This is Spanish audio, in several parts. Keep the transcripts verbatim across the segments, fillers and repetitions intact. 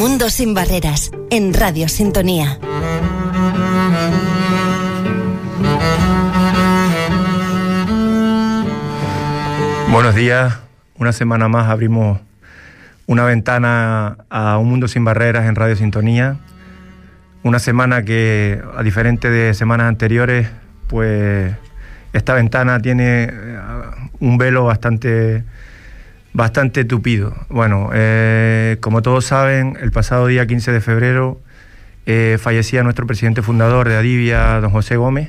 mundo sin barreras, en Radio Sintonía. Buenos días, una semana más abrimos una ventana a un mundo sin barreras en Radio Sintonía. Una semana que, a diferente de semanas anteriores, pues esta ventana tiene un velo bastante, bastante tupido. Bueno, eh, como todos saben, el pasado día quince de febrero eh, fallecía nuestro presidente fundador de Adivia, don José Gómez,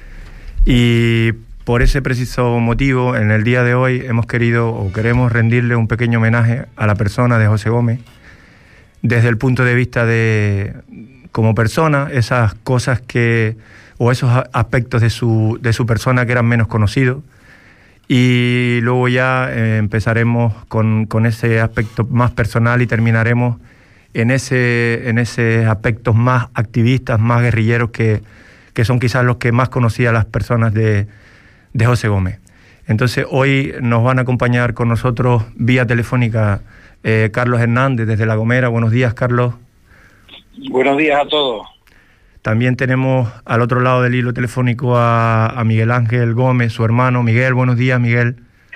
y por ese preciso motivo, en el día de hoy hemos querido o queremos rendirle un pequeño homenaje a la persona de José Gómez, desde el punto de vista de, como persona, esas cosas que, o esos aspectos de su, de su persona que eran menos conocidos, y luego ya eh, empezaremos con, con ese aspecto más personal y terminaremos en ese, en ese aspectos más activistas, más guerrilleros, que, que son quizás los que más conocían las personas de de José Gómez. Entonces hoy nos van a acompañar con nosotros vía telefónica eh, Carlos Hernández desde La Gomera. Buenos días, Carlos. Buenos días a todos. También tenemos al otro lado del hilo telefónico a, a Miguel Ángel Gómez, su hermano. Miguel, buenos días, Miguel.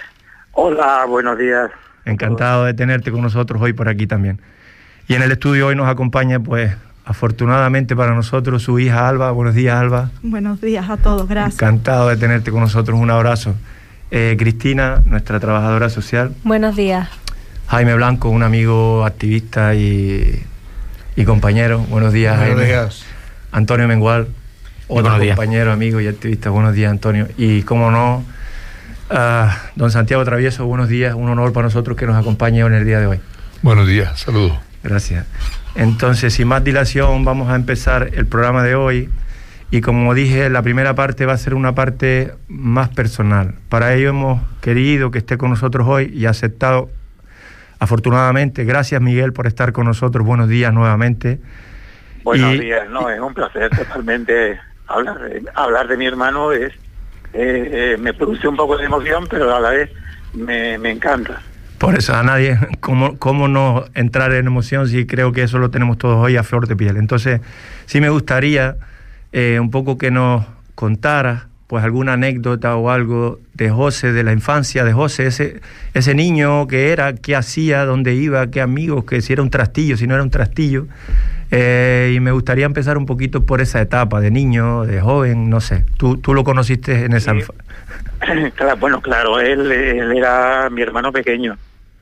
Hola, buenos días. Encantado de tenerte con nosotros hoy por aquí también. Y en el estudio hoy nos acompaña, pues, afortunadamente para nosotros, su hija Alba. Buenos días, Alba. Buenos días a todos, gracias. Encantado de tenerte con nosotros, un abrazo. Eh, Cristina, nuestra trabajadora social. Buenos días. Jaime Blanco, un amigo activista y, y compañero. Buenos días, Jaime. Buenos días. Antonio Mengual, otro compañero, días. amigo y activista. Buenos días, Antonio. Y, cómo no, uh, don Santiago Travieso, buenos días. Un honor para nosotros que nos acompañe en el día de hoy. Buenos días, saludos. Gracias. Entonces, sin más dilación, vamos a empezar el programa de hoy. Y como dije, la primera parte va a ser una parte más personal. Para ello hemos querido que esté con nosotros hoy y aceptado, afortunadamente. Gracias, Miguel, por estar con nosotros. Buenos días nuevamente. Buenos y, días. No, es un placer totalmente hablar de, hablar de mi hermano. Es eh, eh, me produce un poco de emoción, pero a la vez me, me encanta. Por eso a nadie, ¿cómo, cómo no entrar en emoción si creo que eso lo tenemos todos hoy a flor de piel? Entonces, sí me gustaría eh, un poco que nos contara pues alguna anécdota o algo de José, de la infancia de José, ese, ese niño que era, qué hacía, dónde iba, qué amigos, que si era un trastillo, si no era un trastillo. Eh, y me gustaría empezar un poquito por esa etapa de niño, de joven, no sé. Tú, tú lo conociste en esa... Sí. Claro, bueno, claro, él, él era mi hermano pequeño.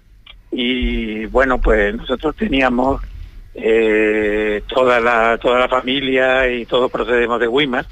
Y bueno, pues nosotros teníamos eh, toda la toda la familia y todos procedemos de Güímar.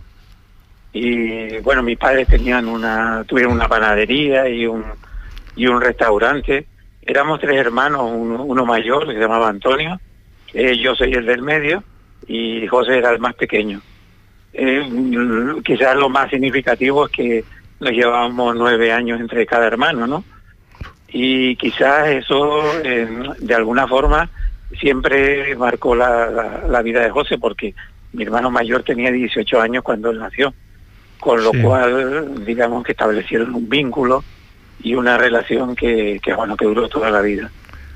Y bueno, mis padres tenían una tuvieron una panadería y un y un restaurante. Éramos tres hermanos, uno, uno mayor que se llamaba Antonio, eh, yo soy el del medio y José era el más pequeño. Eh, quizás lo más significativo es que nos llevábamos nueve años entre cada hermano, ¿no? Y quizás eso, eh, de alguna forma, siempre marcó la, la, la vida de José, porque mi hermano mayor tenía dieciocho años cuando él nació, con lo sí. cual, digamos que establecieron un vínculo y una relación que, que, bueno, que duró toda la vida.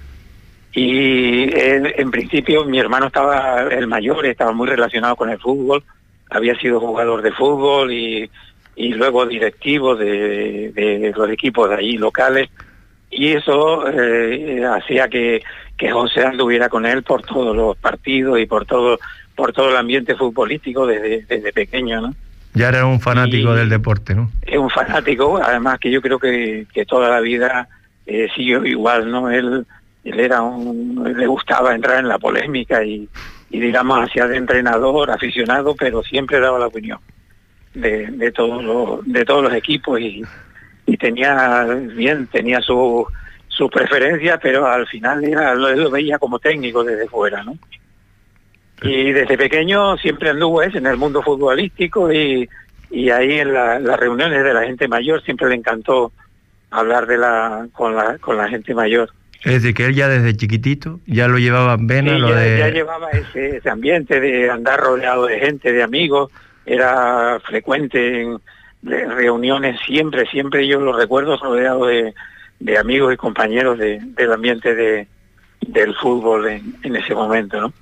Y en, en principio mi hermano estaba, el mayor, estaba muy relacionado con el fútbol, había sido jugador de fútbol y, y luego directivo de, de los equipos de allí locales. Y eso eh, hacía que, que José anduviera con él por todos los partidos y por todo por todo el ambiente futbolístico desde, desde pequeño, ¿no? Ya era un fanático y del deporte, ¿no? Es un fanático, además que yo creo que, que toda la vida eh, siguió igual, ¿no? Él, él era un, él le gustaba entrar en la polémica y, y digamos hacia de entrenador, aficionado, pero siempre daba la opinión de, de todos los, de todos los equipos y y tenía bien tenía su su preferencia, pero al final era lo, lo veía como técnico desde fuera, ¿no? Y desde pequeño siempre anduvo ese en el mundo futbolístico y, y ahí en la, las reuniones de la gente mayor siempre le encantó hablar de la con la con la gente mayor. Es decir, que él ya desde chiquitito ya lo llevaba en vena, sí, lo ya, de... ya llevaba ese, ese ambiente de andar rodeado de gente, de amigos, era frecuente en de reuniones siempre, siempre yo lo recuerdo rodeado de, de amigos y compañeros de, del ambiente de, del fútbol en, en ese momento, ¿no?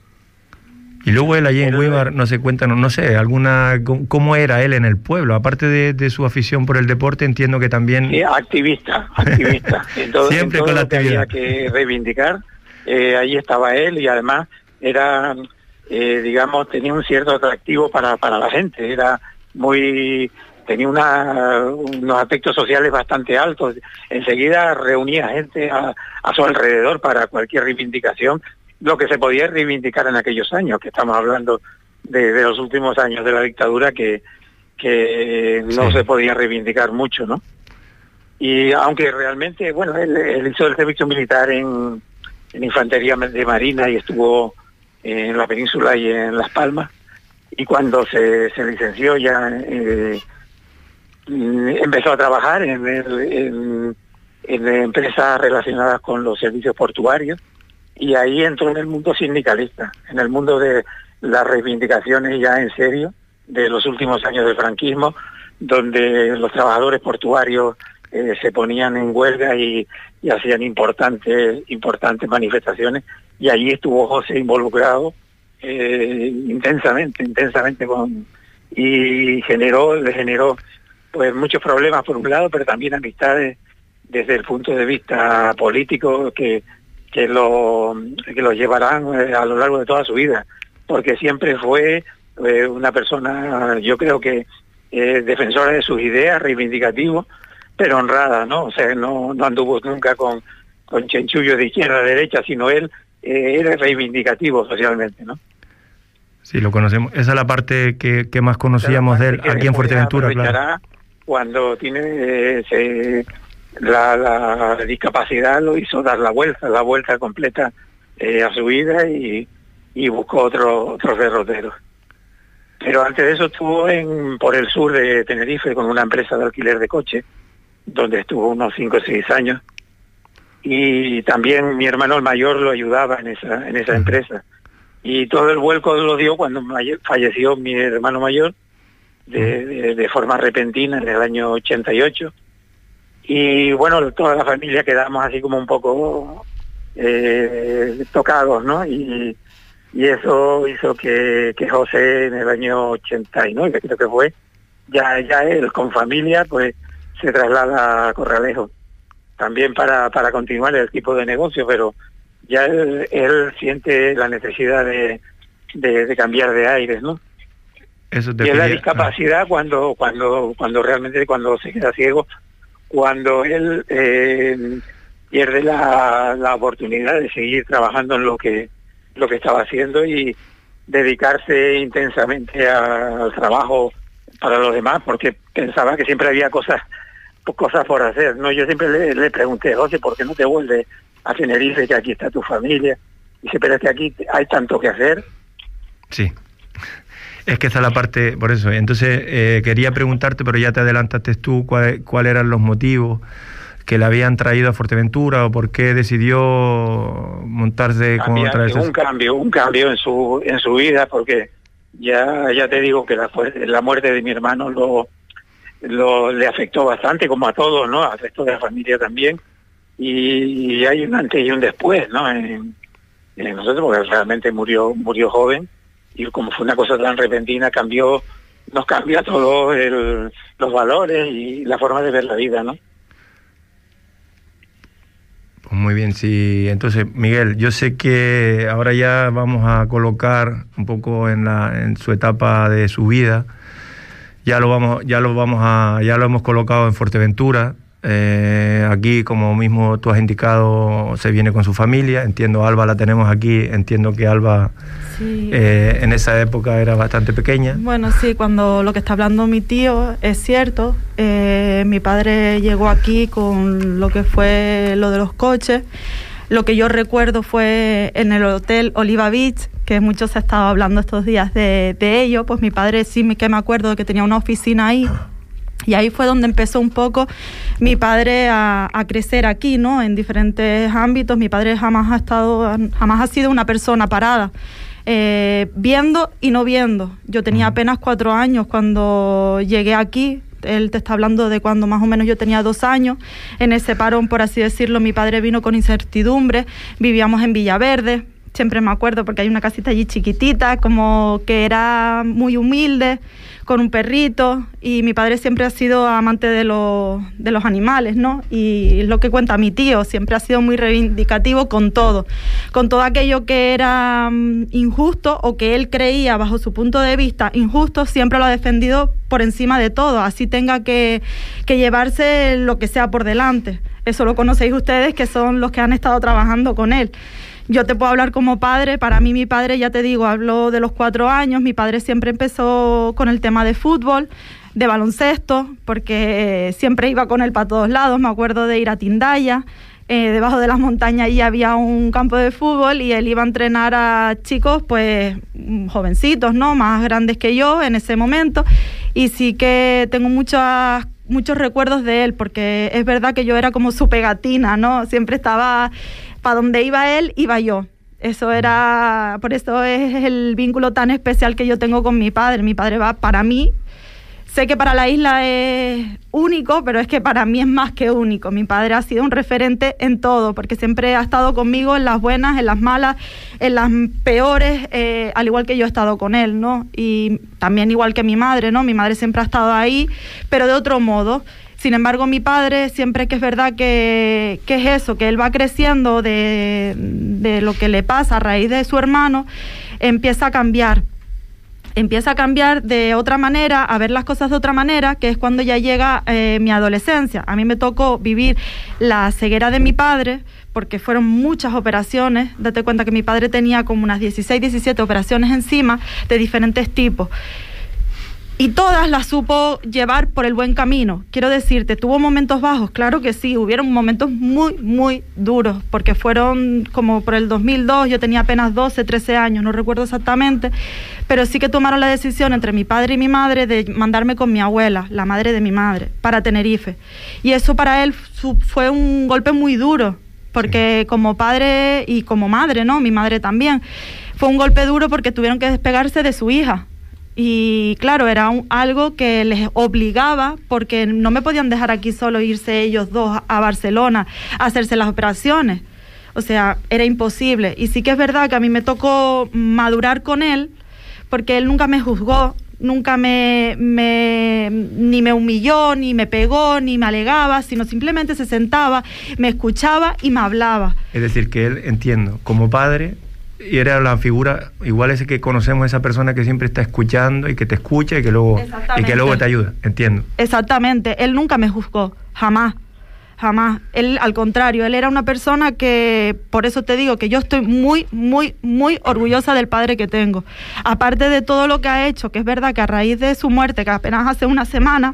Y luego él allí en Él- Weimar, no sé, cuéntanos, no sé, alguna cómo- cómo era él en el pueblo, aparte de, de su afición por el deporte, entiendo que también... Sí, activista, activista. En todo, Siempre en todo con la lo que actividad. había que reivindicar, eh, ahí estaba él, y además era, eh, digamos, tenía un cierto atractivo para, para la gente, era muy... tenía una, unos aspectos sociales bastante altos. Enseguida reunía gente a, a su alrededor para cualquier reivindicación, lo que se podía reivindicar en aquellos años, que estamos hablando de, de los últimos años de la dictadura, que, que no Sí. se podía reivindicar mucho, ¿no? Y aunque realmente, bueno, él, él hizo el servicio militar en, en Infantería de Marina y estuvo en la península y en Las Palmas, y cuando se, se licenció ya eh, empezó a trabajar en, el, en, en empresas relacionadas con los servicios portuarios, y ahí entró en el mundo sindicalista, en el mundo de las reivindicaciones ya en serio de los últimos años del franquismo, donde los trabajadores portuarios eh, se ponían en huelga y, y hacían importantes importantes manifestaciones, y allí estuvo José involucrado eh, intensamente, intensamente con y generó, le generó pues muchos problemas por un lado, pero también amistades desde el punto de vista político que que lo que lo llevarán eh, a lo largo de toda su vida, porque siempre fue eh, una persona, yo creo que eh, defensora de sus ideas, reivindicativo, pero honrada, ¿no? O sea, no, no anduvo nunca con, con chenchullos de izquierda a derecha, sino él eh, era reivindicativo socialmente, ¿no? Sí, lo conocemos. Esa es la parte que, que más conocíamos de él Que aquí en después Fuerteventura, claro. aprovechará cuando tiene eh, se, la, la discapacidad, lo hizo dar la vuelta, la vuelta completa eh, a su vida, y, y buscó otro, otros derroteros. Pero antes de eso estuvo en por el sur de Tenerife con una empresa de alquiler de coche, donde estuvo unos cinco o seis años, y también mi hermano el mayor lo ayudaba en esa en esa empresa, y todo el vuelco lo dio cuando falleció mi hermano mayor de, de, de forma repentina en el año ochenta y ocho, y bueno, toda la familia quedamos así como un poco eh, tocados, ¿no? Y, y eso hizo que, que José en el año ochenta y nueve, creo que fue, ya ya él con familia pues se traslada a Corralejo, también para, para continuar el tipo de negocio, pero ya él, él siente la necesidad de, de, de cambiar de aires, ¿no? Eso te Y es la quería- discapacidad cuando cuando cuando realmente cuando se queda ciego, cuando él eh, pierde la, la oportunidad de seguir trabajando en lo que lo que estaba haciendo y dedicarse intensamente a- al trabajo para los demás, porque pensaba que siempre había cosas cosas por hacer, ¿no? Yo siempre le, le pregunté, José, ¿por qué no te vuelves a Tenerife, que aquí está tu familia? Dice, pero es que aquí hay tanto que hacer. Sí. Es que esa es la parte, por eso. Entonces, eh, quería preguntarte, pero ya te adelantaste tú, cuáles cuál eran los motivos que le habían traído a Fuerteventura, o por qué decidió montarse con Cambiar, otra vez. un cambio, un cambio en su en su vida, porque ya ya te digo que la, fu- la muerte de mi hermano lo, lo le afectó bastante, como a todos, ¿no? Al resto de la familia también, y, y hay un antes y un después, ¿no? En, en nosotros, porque realmente murió murió joven, y como fue una cosa tan repentina, cambió nos cambia todo el, los valores y la forma de ver la vida, ¿no? Pues muy bien, sí. Entonces, Miguel, yo sé que ahora ya vamos a colocar un poco en la en su etapa de su vida. Ya lo vamos, ya lo vamos a, ya lo hemos colocado en Fuerteventura. Eh, aquí, como mismo tú has indicado, se viene con su familia. Entiendo, Alba la tenemos aquí. Entiendo que Alba Sí. eh, en esa época era bastante pequeña. Bueno, sí, cuando lo que está hablando mi tío es cierto. Eh, mi padre llegó aquí con lo que fue lo de los coches. Lo que yo recuerdo fue en el hotel Oliva Beach, que mucho se estaba hablando estos días de, de ello. Pues mi padre sí me, que me acuerdo de que tenía una oficina ahí. Y ahí fue donde empezó un poco mi padre a, a crecer aquí, ¿no? En diferentes ámbitos. Mi padre jamás ha estado, jamás ha sido una persona parada, eh, viendo y no viendo. Yo tenía apenas cuatro años cuando llegué aquí. Él te está hablando de cuando más o menos yo tenía dos años. En ese parón, por así decirlo, mi padre vino con incertidumbre. Vivíamos en Villaverde. Siempre me acuerdo porque hay una casita allí chiquitita, como que era muy humilde, con un perrito, y mi padre siempre ha sido amante de los, de los animales, ¿no? Y lo que cuenta mi tío, siempre ha sido muy reivindicativo con todo, con todo aquello que era um, injusto o que él creía bajo su punto de vista injusto, siempre lo ha defendido por encima de todo, así tenga que, que llevarse lo que sea por delante. Eso lo conocéis ustedes, que son los que han estado trabajando con él. Yo te puedo hablar como padre. Para mí mi padre, ya te digo, habló de los cuatro años. Mi padre siempre empezó con el tema de fútbol, de baloncesto, porque siempre iba con él para todos lados. Me acuerdo de ir a Tindaya, eh, debajo de las montañas allí había un campo de fútbol y él iba a entrenar a chicos, pues jovencitos, ¿no? Más grandes que yo en ese momento. Y sí que tengo muchas muchos recuerdos de él, porque es verdad que yo era como su pegatina, ¿no? Siempre estaba... Para donde iba él, iba yo. Eso era, por eso es el vínculo tan especial que yo tengo con mi padre. Mi padre va para mí. Sé que para la isla es único, pero es que para mí es más que único. Mi padre ha sido un referente en todo, porque siempre ha estado conmigo en las buenas, en las malas, en las peores, eh, al igual que yo he estado con él, ¿no? Y también igual que mi madre, ¿no? Mi madre siempre ha estado ahí, pero de otro modo. Sin embargo, mi padre, siempre que es verdad que, que es eso, que él va creciendo de, de lo que le pasa a raíz de su hermano, empieza a cambiar. Empieza a cambiar de otra manera, a ver las cosas de otra manera, que es cuando ya llega eh, mi adolescencia. A mí me tocó vivir la ceguera de mi padre, porque fueron muchas operaciones. Date cuenta que mi padre tenía como unas dieciséis, diecisiete operaciones encima, de diferentes tipos. Y todas las supo llevar por el buen camino. Quiero decirte, tuvo momentos bajos, claro que sí, hubieron momentos muy, muy duros, porque fueron como por el dos mil dos, yo tenía apenas doce, trece años, no recuerdo exactamente, pero sí que tomaron la decisión entre mi padre y mi madre de mandarme con mi abuela, la madre de mi madre, para Tenerife. Y eso para él fue un golpe muy duro, porque sí, como padre y como madre, ¿no? Mi madre también. Fue un golpe duro porque tuvieron que despegarse de su hija. Y claro, era un, algo que les obligaba, porque no me podían dejar aquí solo irse ellos dos a Barcelona a hacerse las operaciones. O sea, era imposible. Y sí que es verdad que a mí me tocó madurar con él, porque él nunca me juzgó, nunca me, me ni me humilló, ni me pegó, ni me alegaba, sino simplemente se sentaba, me escuchaba y me hablaba. Es decir, que él, entiendo, como padre... Y era la figura, igual ese que conocemos, esa persona que siempre está escuchando y que te escucha y que luego, y que luego te ayuda, entiendo. Exactamente, él nunca me juzgó, jamás, jamás. Él, al contrario, él era una persona que, por eso te digo que yo estoy muy, muy, muy orgullosa del padre que tengo. Aparte de todo lo que ha hecho, que es verdad que a raíz de su muerte, que apenas hace una semana,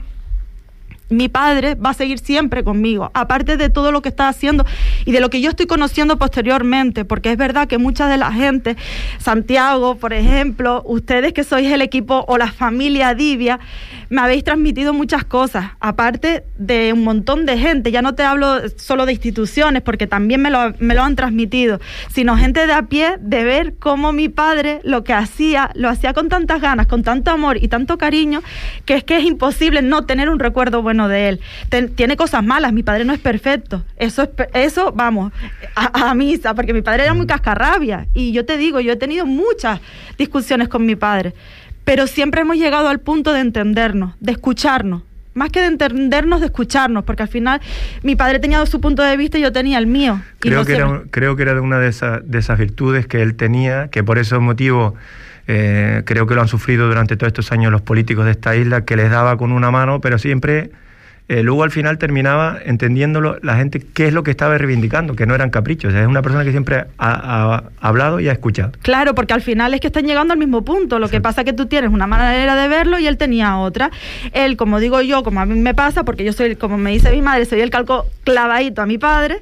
mi padre va a seguir siempre conmigo, aparte de todo lo que está haciendo y de lo que yo estoy conociendo posteriormente, porque es verdad que mucha de la gente, Santiago, por ejemplo, ustedes que sois el equipo o la familia Divia, me habéis transmitido muchas cosas, aparte de un montón de gente. Ya no te hablo solo de instituciones, porque también me lo, me lo han transmitido, sino gente de a pie, de ver cómo mi padre lo que hacía, lo hacía con tantas ganas, con tanto amor y tanto cariño, que es que es imposible no tener un recuerdo bueno de él. Ten, tiene cosas malas, mi padre no es perfecto, eso es eso vamos a, a misa, porque mi padre era muy cascarrabia, y yo te digo, yo he tenido muchas discusiones con mi padre, pero siempre hemos llegado al punto de entendernos, de escucharnos, más que de entendernos, de escucharnos, porque al final mi padre tenía su punto de vista y yo tenía el mío. Creo, no que, era, creo que era una de, esa, de esas virtudes que él tenía, que por esos motivos eh, creo que lo han sufrido durante todos estos años los políticos de esta isla, que les daba con una mano, pero siempre... Eh, luego al final terminaba entendiéndolo la gente qué es lo que estaba reivindicando, que no eran caprichos. O sea, es una persona que siempre ha, ha hablado y ha escuchado. Claro, porque al final es que están llegando al mismo punto. Lo sí. que pasa es que tú tienes una manera de verlo y él tenía otra. Él, como digo yo, como a mí me pasa, porque yo soy, como me dice mi madre, soy el calco clavadito a mi padre,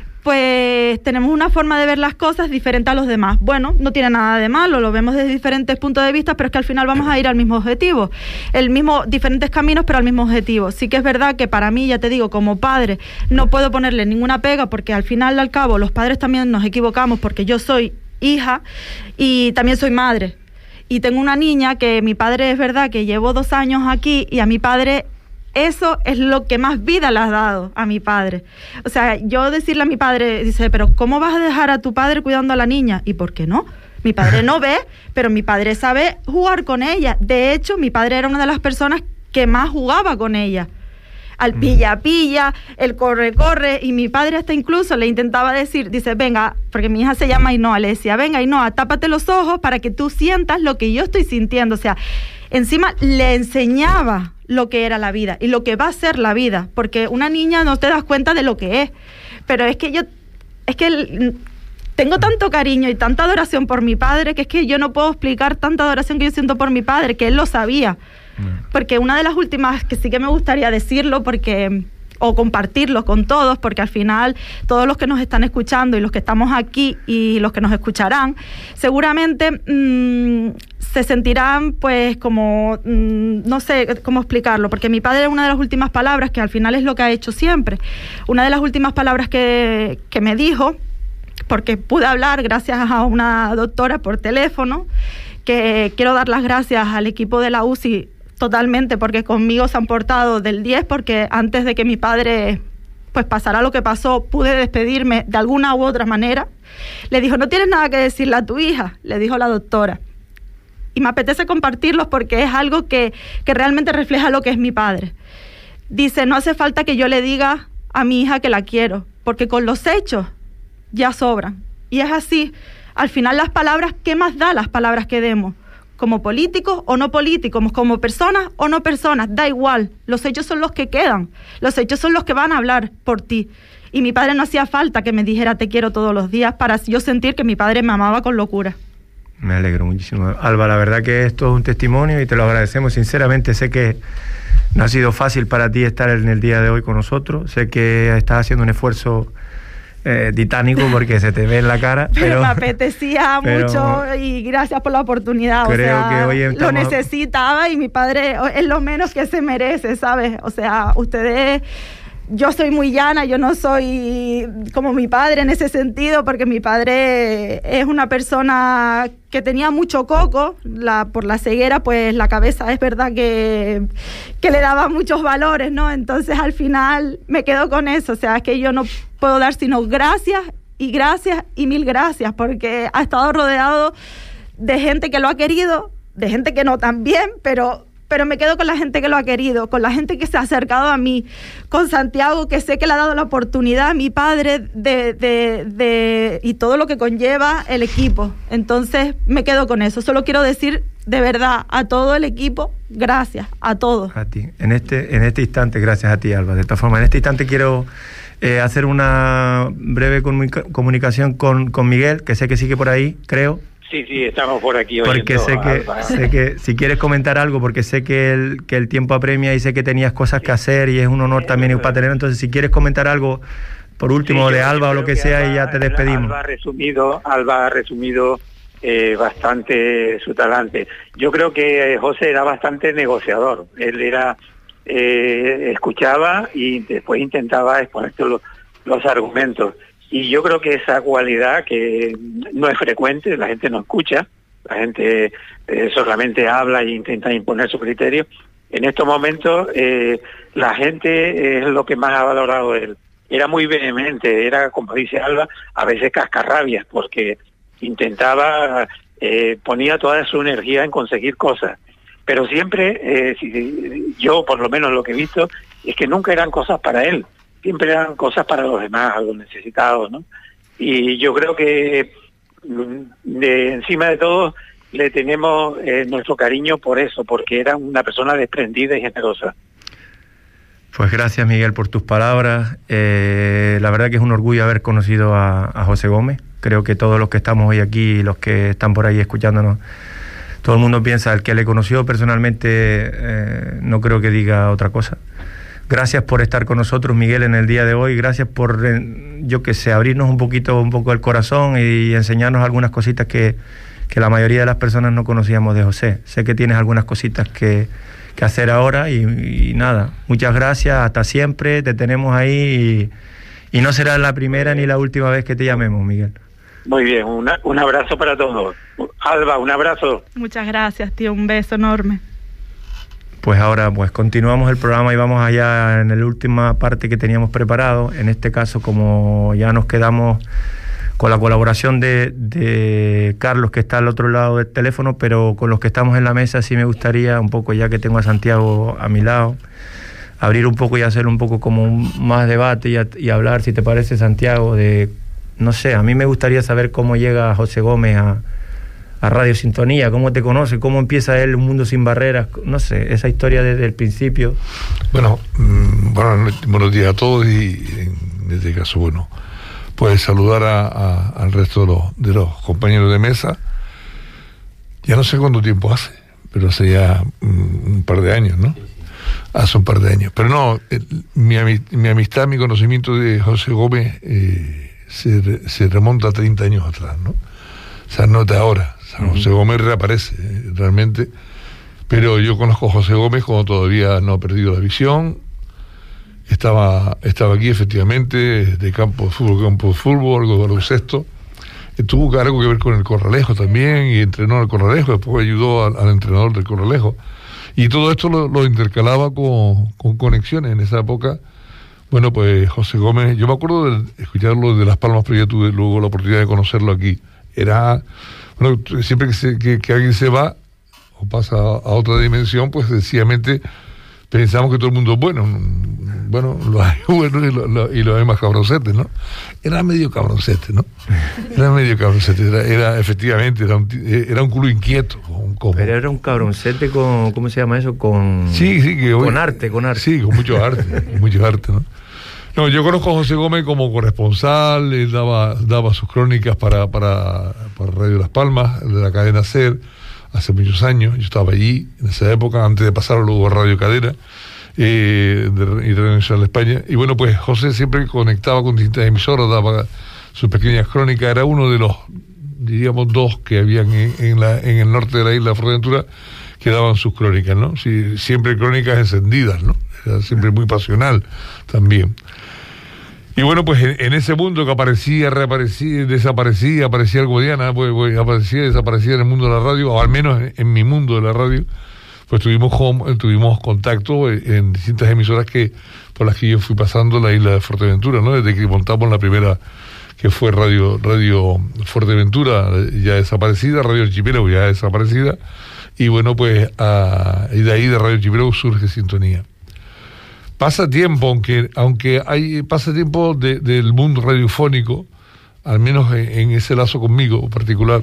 pues tenemos una forma de ver las cosas diferente a los demás. Bueno, no tiene nada de malo, lo vemos desde diferentes puntos de vista, pero es que al final vamos a ir al mismo objetivo, el mismo, diferentes caminos, pero al mismo objetivo. Sí que es verdad que para mí, ya te digo, como padre, no puedo ponerle ninguna pega, porque al final, al cabo, los padres también nos equivocamos, porque yo soy hija y también soy madre. Y tengo una niña que mi padre, es verdad que llevo dos años aquí, y a mi padre eso es lo que más vida le has dado a mi padre. O sea, yo decirle a mi padre, dice, pero ¿cómo vas a dejar a tu padre cuidando a la niña? ¿Y por qué no? Mi padre no ve, pero mi padre sabe jugar con ella. De hecho, mi padre era una de las personas que más jugaba con ella. Al pilla, pilla, el corre, corre, y mi padre hasta incluso le intentaba decir, dice, venga, porque mi hija se llama Ainhoa, le decía, venga Ainhoa, tápate los ojos para que tú sientas lo que yo estoy sintiendo. O sea, encima le enseñaba lo que era la vida y lo que va a ser la vida, porque una niña no te das cuenta de lo que es, pero es que yo, es que el, tengo tanto cariño y tanta adoración por mi padre, que es que yo no puedo explicar tanta adoración que yo siento por mi padre, que él lo sabía. Porque una de las últimas que sí que me gustaría decirlo, porque o compartirlo con todos, porque al final todos los que nos están escuchando y los que estamos aquí y los que nos escucharán, seguramente mmm, se sentirán pues como, mmm, no sé cómo explicarlo, porque mi padre, una de las últimas palabras, que al final es lo que ha hecho siempre, una de las últimas palabras que, que me dijo, porque pude hablar gracias a una doctora por teléfono, que quiero dar las gracias al equipo de la U C I totalmente, porque conmigo se han portado del diez, porque antes de que mi padre pues pasara lo que pasó, pude despedirme de alguna u otra manera. Le dijo, no tienes nada que decirle a tu hija, le dijo la doctora. Y me apetece compartirlos porque es algo que, que realmente refleja lo que es mi padre. Dice, no hace falta que yo le diga a mi hija que la quiero, porque con los hechos ya sobran. Y es así. Al final las palabras, ¿qué más da las palabras que demos? Como políticos o no políticos, como personas o no personas, da igual. Los hechos son los que quedan. Los hechos son los que van a hablar por ti. Y mi padre no hacía falta que me dijera te quiero todos los días para yo sentir que mi padre me amaba con locura. Me alegro muchísimo. Alba, la verdad que esto es un testimonio y te lo agradecemos sinceramente. Sé que no ha sido fácil para ti estar en el día de hoy con nosotros. Sé que estás haciendo un esfuerzo Eh, titánico porque se te ve en la cara, pero, pero me apetecía pero, mucho y gracias por la oportunidad. Creo o sea, que hoy estamos... lo necesitaba y mi padre es lo menos que se merece, ¿sabes? O sea, ustedes, yo soy muy llana, yo no soy como mi padre en ese sentido, porque mi padre es una persona que tenía mucho coco, la, por la ceguera, pues la cabeza es verdad que, que le daba muchos valores, ¿no? Entonces al final me quedo con eso, o sea, es que yo no puedo dar sino gracias y gracias y mil gracias, porque ha estado rodeado de gente que lo ha querido, de gente que no también, pero... pero me quedo con la gente que lo ha querido, con la gente que se ha acercado a mí, con Santiago, que sé que le ha dado la oportunidad a mi padre de, de, de, y todo lo que conlleva el equipo. Entonces me quedo con eso. Solo quiero decir de verdad a todo el equipo, gracias, a todos. A ti. En este, en este instante, gracias a ti, Alba. De esta forma, en este instante quiero eh, hacer una breve comunica- comunicación con, con Miguel, que sé que sigue por ahí, creo. Sí, sí, estamos por aquí oyendo. Porque sé que, sé que si quieres comentar algo, porque sé que el, que el tiempo apremia y sé que tenías cosas que hacer y es un honor también ir para tener. Entonces, si quieres comentar algo, por último, sí, de Alba o lo que, que sea, Alba, y ya te despedimos. Alba ha resumido, Alba ha resumido eh, bastante su talante. Yo creo que José era bastante negociador. Él era eh, escuchaba y después intentaba exponer los, los argumentos. Y yo creo que esa cualidad, que no es frecuente, la gente no escucha, la gente eh, solamente habla e intenta imponer su criterio, en estos momentos eh, la gente es lo que más ha valorado de él. Era muy vehemente, era, como dice Alba, a veces cascarrabias, porque intentaba, eh, ponía toda su energía en conseguir cosas. Pero siempre, eh, si, yo por lo menos lo que he visto, es que nunca eran cosas para él. Siempre eran cosas para los demás, a los necesitados, ¿no? Y yo creo que de encima de todo le tenemos eh, nuestro cariño por eso, porque era una persona desprendida y generosa. Pues gracias, Miguel, por tus palabras. Eh, la verdad que es un orgullo haber conocido a, a José Gómez. Creo que todos los que estamos hoy aquí y los que están por ahí escuchándonos, todo el mundo piensa, el que le conoció personalmente, eh, no creo que diga otra cosa. Gracias por estar con nosotros, Miguel, en el día de hoy. Gracias por, eh, yo que sé, abrirnos un poquito, un poco el corazón y enseñarnos algunas cositas que, que la mayoría de las personas no conocíamos de José. Sé que tienes algunas cositas que, que hacer ahora y, y nada, muchas gracias, hasta siempre, te tenemos ahí y, y no será la primera ni la última vez que te llamemos, Miguel. Muy bien, una, un abrazo para todos. Alba, un abrazo. Muchas gracias, tío, un beso enorme. pues ahora pues continuamos el programa y vamos allá en la última parte que teníamos preparado. En este caso, como ya nos quedamos con la colaboración de, de Carlos, que está al otro lado del teléfono, pero con los que estamos en la mesa sí me gustaría un poco, ya que tengo a Santiago a mi lado, abrir un poco y hacer un poco como un, más debate y, a, y hablar, si te parece, Santiago, de, no sé, a mí me gustaría saber cómo llega José Gómez a, a Radio Sintonía, cómo te conoce, cómo empieza él Un Mundo Sin Barreras, no sé, esa historia desde el principio. Bueno, mmm, bueno, buenos días a todos y en este caso, bueno, pues saludar a, a, al resto de los, de los compañeros de mesa. Ya no sé cuánto tiempo hace, pero hace ya mmm, un par de años, ¿no? Hace un par de años. Pero no, eh, mi, mi amistad, mi conocimiento de José Gómez eh, se, se remonta a treinta años atrás, ¿no? O sea, no de ahora. O sea, uh-huh. José Gómez reaparece eh, realmente. Pero yo conozco a José Gómez cuando todavía no ha perdido la visión. Estaba, estaba aquí efectivamente, de campo de fútbol, campo de fútbol, algo de baloncesto. Tuvo algo que ver con el Corralejo también, y entrenó al Corralejo, después ayudó al, al entrenador del Corralejo. Y todo esto lo, lo intercalaba con, con conexiones en esa época. Bueno, pues José Gómez, yo me acuerdo de escucharlo de Las Palmas, pero ya tuve luego la oportunidad de conocerlo aquí. Era, bueno, siempre que, se, que, que alguien se va o pasa a, a otra dimensión, pues sencillamente pensamos que todo el mundo es bueno. Bueno, lo hay bueno y lo, lo, y lo hay más cabroncetes, ¿no? Era medio cabroncete, ¿no? Era medio cabroncete, era, era efectivamente, era un, era un culo inquieto. Como, Pero era un cabroncete con, ¿cómo se llama eso? Con, sí, sí, que con hoy, arte, con arte. Sí, con mucho arte, con mucho arte, ¿no? No, yo conozco a José Gómez como corresponsal, él daba, daba sus crónicas para, para, para Radio Las Palmas, de la cadena SER, hace muchos años. Yo estaba allí en esa época, antes de pasar luego a Radio Cadena eh, de, y Radio Nacional de España. Y bueno, pues José siempre conectaba con distintas emisoras, daba sus pequeñas crónicas. Era uno de los, diríamos, dos que habían en, en, la, en el norte de la isla de Fuerteventura que daban sus crónicas, ¿no? Sí, siempre crónicas encendidas, ¿no? Era siempre muy pasional también. Y bueno, pues en, en ese mundo que aparecía, reaparecía, desaparecía, aparecía algo Diana, pues, pues aparecía, desaparecía en el mundo de la radio, o al menos en, en mi mundo de la radio, pues tuvimos home, tuvimos contacto en, en distintas emisoras que por las que yo fui pasando la isla de Fuerteventura, ¿no? Desde que montamos la primera, que fue Radio, Radio Fuerteventura, ya desaparecida, Radio Archipiélago ya desaparecida, y bueno, pues a, y de ahí de Radio Archipiélago surge Sintonía. Pasa tiempo, aunque aunque hay pasa tiempo de, del mundo radiofónico, al menos en, en ese lazo conmigo en particular,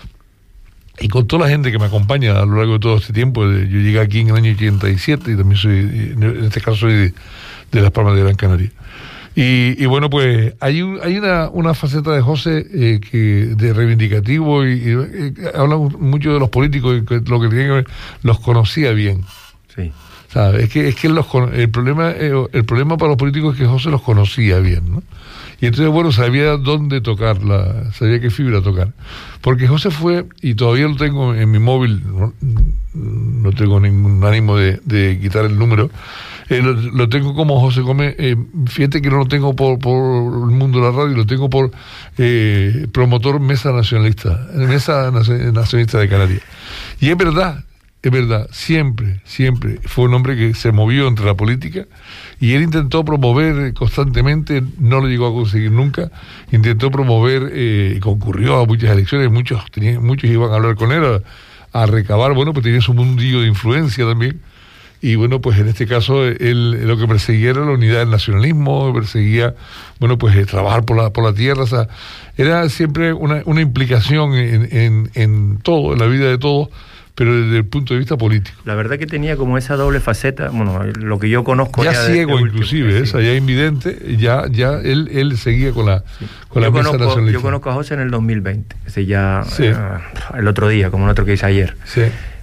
y con toda la gente que me acompaña a lo largo de todo este tiempo. Yo llegué aquí en el año ochenta y siete y también soy, en este caso soy de, de Las Palmas de Gran Canaria. Y, y bueno, pues hay un, hay una, una faceta de José eh, que de reivindicativo, y, y eh, habla mucho de los políticos, y que lo que tiene que ver, los conocía bien. Sí. ¿Sabes? Es que, es que los, el, problema, el problema para los políticos es que José los conocía bien, ¿no? Y entonces, bueno, sabía dónde tocarla, sabía qué fibra tocar. Porque José fue, y todavía lo tengo en mi móvil, no, no tengo ningún ánimo de, de quitar el número, eh, lo, lo tengo como José Gómez, eh, fíjate que no lo tengo por, por el mundo de la radio, lo tengo por eh, promotor Mesa Nacionalista, Mesa Nacionalista de Canarias. Y es verdad, es verdad, siempre, siempre fue un hombre que se movió entre la política, y él intentó promover constantemente, no lo llegó a conseguir nunca, intentó promover, eh, concurrió a muchas elecciones, muchos tenían, muchos iban a hablar con él, a, a recabar, bueno, pues tenía su mundillo de influencia también, y bueno, pues en este caso él lo que perseguía era la unidad del nacionalismo, perseguía, bueno, pues eh, trabajar por la, por la tierra, o sea, era siempre una, una implicación en, en, en todo, en la vida de todos, pero desde el punto de vista político. La verdad que tenía como esa doble faceta, bueno, lo que yo conozco ya, ya ciego de, de inclusive, último, esa ya invidente, ya ya él él seguía con la sí. con yo la conozco, mesa nacionalista. Yo conozco a José en el dos mil veinte, ese ya sí. eh, el otro día, como el otro que hice ayer. Sí.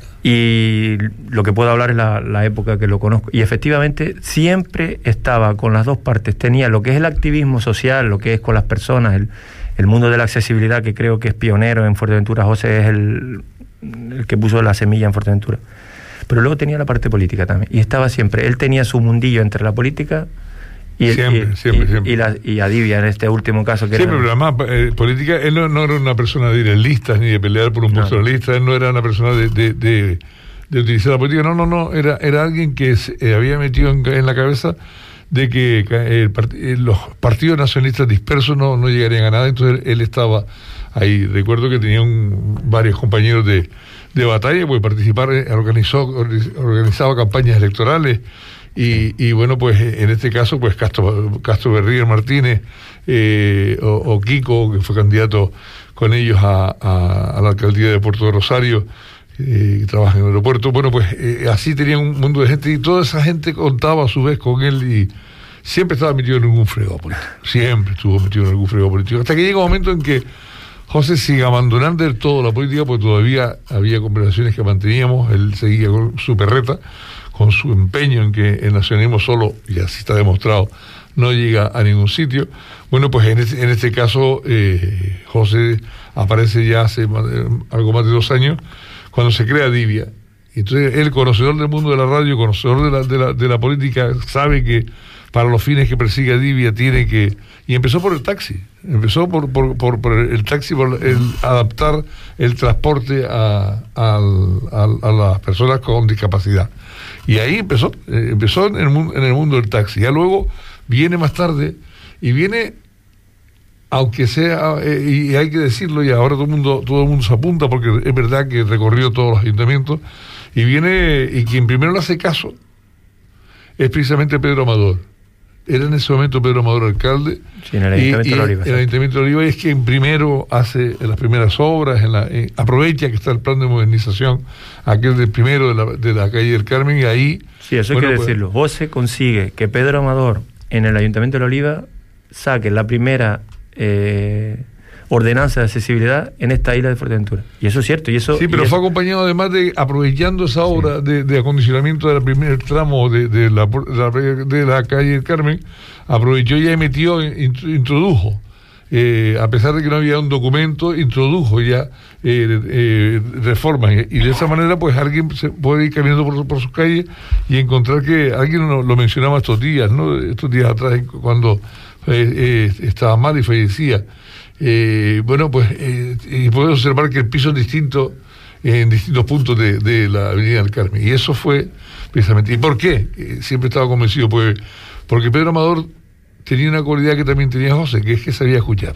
Y lo que puedo hablar es la, la época que lo conozco. Y efectivamente siempre estaba con las dos partes. Tenía lo que es el activismo social, lo que es con las personas, el, el mundo de la accesibilidad, que creo que es pionero en Fuerteventura. José es el el que puso la semilla en Fuerteventura, pero luego tenía la parte política también, y estaba siempre, él tenía su mundillo entre la política y, el, siempre, y, siempre, y, siempre. y, la, y Adivia en este último caso que siempre, era, pero además eh, política, él no, no era una persona de ir en listas ni de pelear por un puesto en lista, él no era una persona de, de, de, de utilizar la política. No, no, no, era, era alguien que se eh, había metido en, en la cabeza de que el part los partidos nacionalistas dispersos no, no llegarían a nada, entonces él, él estaba ahí. Recuerdo que tenía un, varios compañeros de, de batalla, pues participar, organizó, organizaba campañas electorales, y, y bueno, pues en este caso, pues Castro, Castro Berríer Martínez, eh, o, o Kiko, que fue candidato con ellos a, a, a la alcaldía de Puerto de Rosario, eh, que trabaja en el aeropuerto. Bueno, pues eh, así tenía un mundo de gente, y toda esa gente contaba a su vez con él, y siempre estaba metido en algún fregado político, siempre estuvo metido en algún fregado político, hasta que llega un momento en que José sigue abandonando del todo la política, porque todavía había conversaciones que manteníamos, él seguía con su perreta, con su empeño en que el nacionalismo solo, y así está demostrado, no llega a ningún sitio. Bueno, pues en este, en este caso eh, José aparece ya hace más de, algo más de dos años, cuando se crea Divia. Entonces él, conocedor del mundo de la radio, conocedor de la, de la, de la política, sabe que para los fines que persigue Divia tiene que... Y empezó por el taxi, empezó por, por, por, por el taxi, por el adaptar el transporte a, a, a, a las personas con discapacidad. Y ahí empezó, eh, empezó en el, en el mundo del taxi. Ya luego viene más tarde, y viene, aunque sea, eh, y hay que decirlo, y ahora todo el mundo, todo el mundo se apunta, porque es verdad que recorrió todos los ayuntamientos, y viene, y quien primero le hace caso es precisamente Pedro Amador. Era en ese momento Pedro Amador alcalde, sí, en el Ayuntamiento y, de Oliva, y el Ayuntamiento de Oliva, y es quien primero hace las primeras obras, en la, eh, aprovecha que está el plan de modernización, aquel del primero de la, de la calle del Carmen, y ahí... Sí, eso bueno, hay que pues, decirlo. José consigue que Pedro Amador en el Ayuntamiento de Oliva saque la primera eh, ordenanza de accesibilidad en esta isla de Fuerteventura. Y eso es cierto. Y eso, sí, pero y fue eso... acompañado además de, aprovechando esa obra sí. de, de acondicionamiento del primer tramo de, de, la, de, la, de la calle del Carmen, aprovechó ya y metió, introdujo, eh, a pesar de que no había un documento, introdujo ya eh, eh, reformas, y de esa manera pues alguien se puede ir caminando por, por sus calles y encontrar que alguien lo, lo mencionaba estos días, ¿no? Estos días atrás, cuando eh, eh, estaba mal y fallecía. Eh, bueno, pues eh, y podemos observar que el piso es distinto en distintos puntos de, de la Avenida del Carmen, y eso fue precisamente. ¿Y por qué? Eh, siempre estaba convencido, pues porque Pedro Amador tenía una cualidad que también tenía José, que es que sabía escuchar,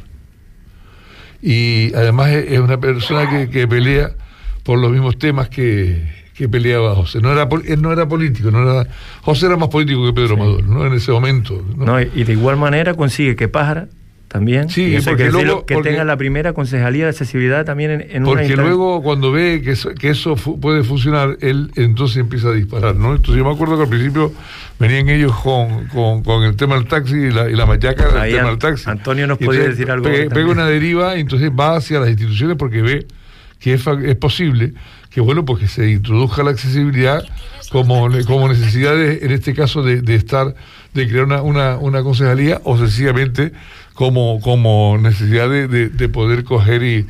y además es, es una persona que, que pelea por los mismos temas que, que peleaba José. No era, él no era político, no era, José era más político que Pedro sí. Amador, ¿no? En ese momento, ¿no? No, y de igual manera consigue que Pájara también, sí, y eso porque hay que luego, decirlo, que porque, tenga la primera concejalía de accesibilidad también en, en porque una luego cuando ve que eso, que eso fu puede funcionar, él entonces empieza a disparar, ¿no? Entonces yo me acuerdo que al principio venían ellos con, con, con el tema del taxi y la, y la machaca del Ahí tema an, del taxi. Antonio nos podía decir algo. Pe pega una deriva, y entonces va hacia las instituciones, porque ve que es, es posible que, bueno, pues que se introduzca la accesibilidad como, como necesidad de, en este caso de, de estar, de crear una, una, una concejalía, o sencillamente como, como necesidad de, de, de poder coger y,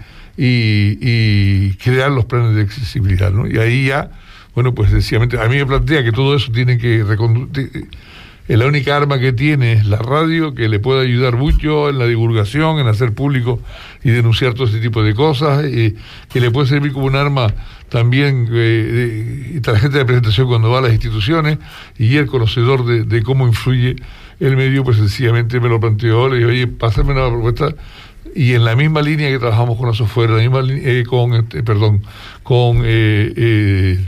y, y crear los planes de accesibilidad, ¿no? Y ahí ya, bueno, pues sencillamente a mí me plantea que todo eso tiene que reconducir. La única arma que tiene es la radio, que le puede ayudar mucho en la divulgación, en hacer público y denunciar todo ese tipo de cosas, y que le puede servir como un arma también eh, de tarjeta de presentación cuando va a las instituciones, y el conocedor de, de cómo influye el medio, pues sencillamente me lo planteó, le dije, oye, pásame una propuesta, y en la misma línea que trabajamos con la software, la misma eh, con, eh, perdón, con eh, eh,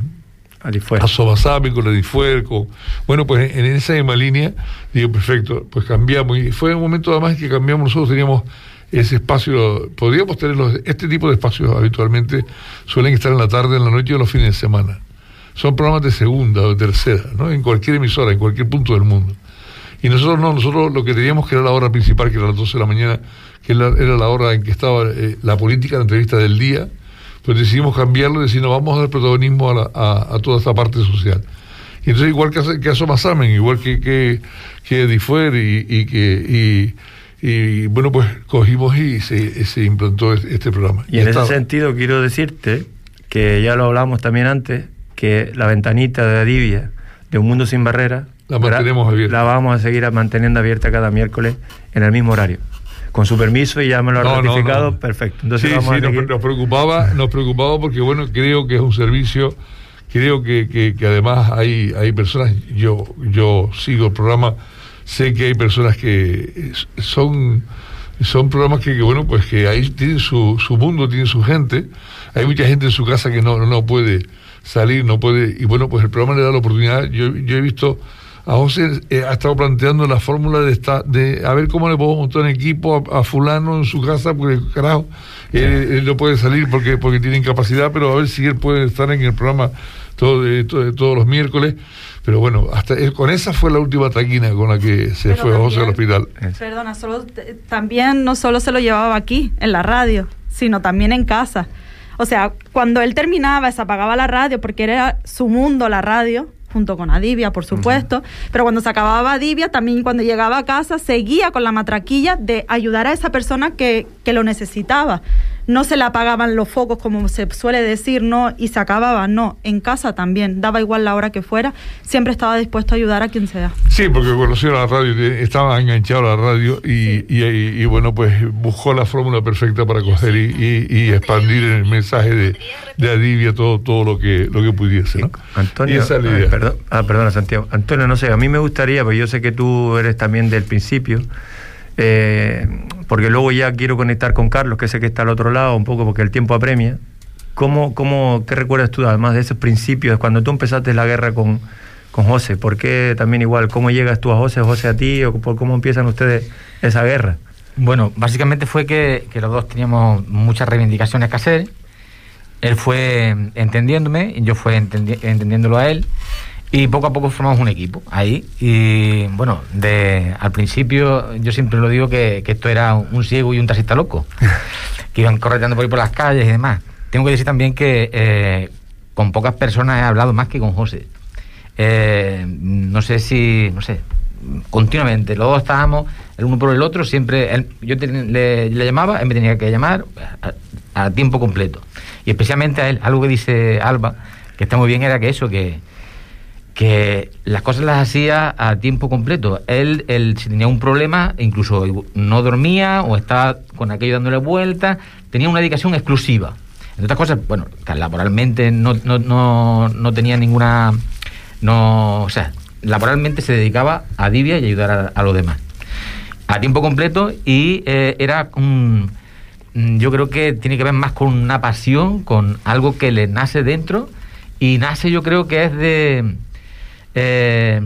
Asobasame, con la Difuer, con, bueno, pues en, en esa misma línea, digo, perfecto, pues cambiamos, y fue un momento además que cambiamos, nosotros teníamos ese espacio, podríamos tener los, este tipo de espacios habitualmente suelen estar en la tarde, en la noche o los fines de semana. Son programas de segunda o de tercera, ¿no? En cualquier emisora, en cualquier punto del mundo. Y nosotros no, nosotros lo que teníamos que era la hora principal, que era las doce de la mañana, que era, era la hora en que estaba eh, la política, la entrevista del día, pues decidimos cambiarlo y decir, no, vamos a dar protagonismo a, la, a, a toda esta parte social. Y entonces, igual que, que Asomasamen, igual que, que, que Difuer, y, y que y, y bueno, pues cogimos y se, se implantó este, este programa. Y, y en estaba. ese sentido quiero decirte, que ya lo hablamos también antes, que la ventanita de Divia, de Un Mundo Sin Barreras, la mantenemos abierta. La vamos a seguir manteniendo abierta cada miércoles en el mismo horario. Con su permiso, y ya me lo ha no, ratificado, no, no. Perfecto. Entonces sí, vamos sí, a nos, nos preocupaba, nos preocupaba porque, bueno, creo que es un servicio creo que, que, que además hay, hay personas, yo, yo sigo el programa, sé que hay personas que son, son programas que, que bueno, pues que ahí tienen su, su mundo, tienen su gente, hay mucha gente en su casa que no, no puede salir, no puede, y bueno, pues el programa le da la oportunidad. Yo, yo he visto a José, eh, ha estado planteando la fórmula de esta, de a ver cómo le puedo montar un equipo a, a fulano en su casa, porque carajo, él, él no puede salir porque, porque tiene incapacidad, pero a ver si él puede estar en el programa todo, de, todo, de todos los miércoles. Pero bueno, hasta él, con esa fue la última taquina con la que se pero fue también, José al hospital. Perdona, solo, también no solo se lo llevaba aquí, en la radio, sino también en casa. O sea, cuando él terminaba, se apagaba la radio, porque era su mundo la radio, junto con Adivia, por supuesto, uh-huh. pero cuando se acababa Adivia, también cuando llegaba a casa, seguía con la matraquilla de ayudar a esa persona que, que lo necesitaba. No se le apagaban los focos, como se suele decir, no, y se acababa, no, en casa también, daba igual la hora que fuera, siempre estaba dispuesto a ayudar a quien sea. Sí, porque conoció la radio, estaba enganchado a la radio y, sí. y, y, y bueno, pues buscó la fórmula perfecta para coger y, y, y expandir el mensaje de, de Adivia todo, todo lo que lo que pudiese, ¿no? Antonio, y esa es la idea. Ah, perdón, ah, perdona, Santiago. Antonio, no sé, a mí me gustaría, porque yo sé que tú eres también del principio, eh, porque luego ya quiero conectar con Carlos, que sé que está al otro lado, un poco porque el tiempo apremia. ¿Cómo, cómo, ¿Qué recuerdas tú, además de esos principios, cuando tú empezaste la guerra con, con José? ¿Por qué también igual? ¿Cómo llegas tú a José, José a ti? ¿O por cómo empiezan ustedes esa guerra? Bueno, básicamente fue que, que los dos teníamos muchas reivindicaciones que hacer. Él fue entendiéndome, y yo fue entendi- entendiéndolo a él. Y poco a poco formamos un equipo ahí. Y bueno, de al principio yo siempre lo digo que, que esto era un ciego y un taxista loco, que iban correteando por ahí por las calles y demás. Tengo que decir también que eh, con pocas personas he hablado más que con José. Eh, no sé si, no sé, continuamente, los dos estábamos el uno por el otro, siempre él, yo te, le, le llamaba, él me tenía que llamar a, a tiempo completo. Y especialmente a él, algo que dice Alba, que está muy bien, era que eso, que que las cosas las hacía a tiempo completo. Él, él si tenía un problema, incluso no dormía o estaba con aquello dándole vueltas, tenía una dedicación exclusiva. Entre otras cosas, bueno, laboralmente no, no, no, no tenía ninguna... no O sea, laboralmente se dedicaba a Adivia y ayudar a, a los demás. A tiempo completo y eh, era un... Yo creo que tiene que ver más con una pasión, con algo que le nace dentro, y nace, yo creo que es de... Eh,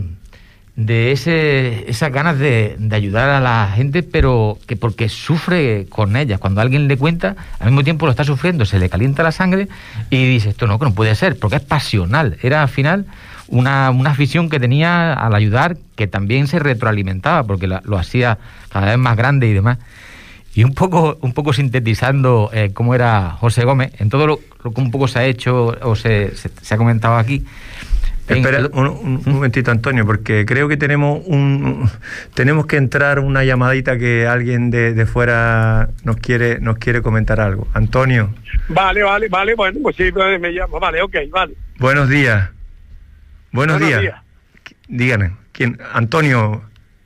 de ese esas ganas de, de ayudar a la gente, pero que porque sufre con ellas. Cuando alguien le cuenta, al mismo tiempo lo está sufriendo, se le calienta la sangre y dice, esto no, que no puede ser, porque es pasional. Era al final una, una afición que tenía al ayudar, que también se retroalimentaba, porque la, lo hacía cada vez más grande y demás. Y un poco un poco sintetizando eh, cómo era José Gómez, en todo lo, lo que un poco se ha hecho o se, se, se ha comentado aquí. Espera un, un, un momentito, Antonio, porque creo que tenemos un tenemos que entrar una llamadita, que alguien de, de fuera nos quiere nos quiere comentar algo. Antonio. Vale, vale, vale, bueno, pues sí, me llamo, vale, ok, vale. Buenos días. Buenos, Buenos días. días. Díganme, ¿quién? Antonio.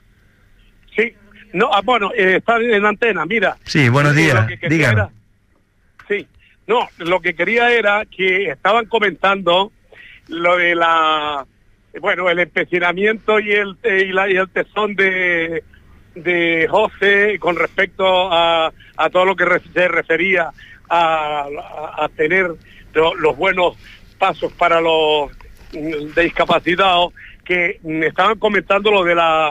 Sí, no, ah, bueno, eh, está en la antena, mira. Sí, buenos días, díganme. Sí, no, lo que quería era que estaban comentando lo de la, bueno, el empecinamiento y el y, la, y el tesón de de José con respecto a, a todo lo que re, se refería a, a, a tener lo, los buenos pasos para los discapacitados, que estaban comentando lo de la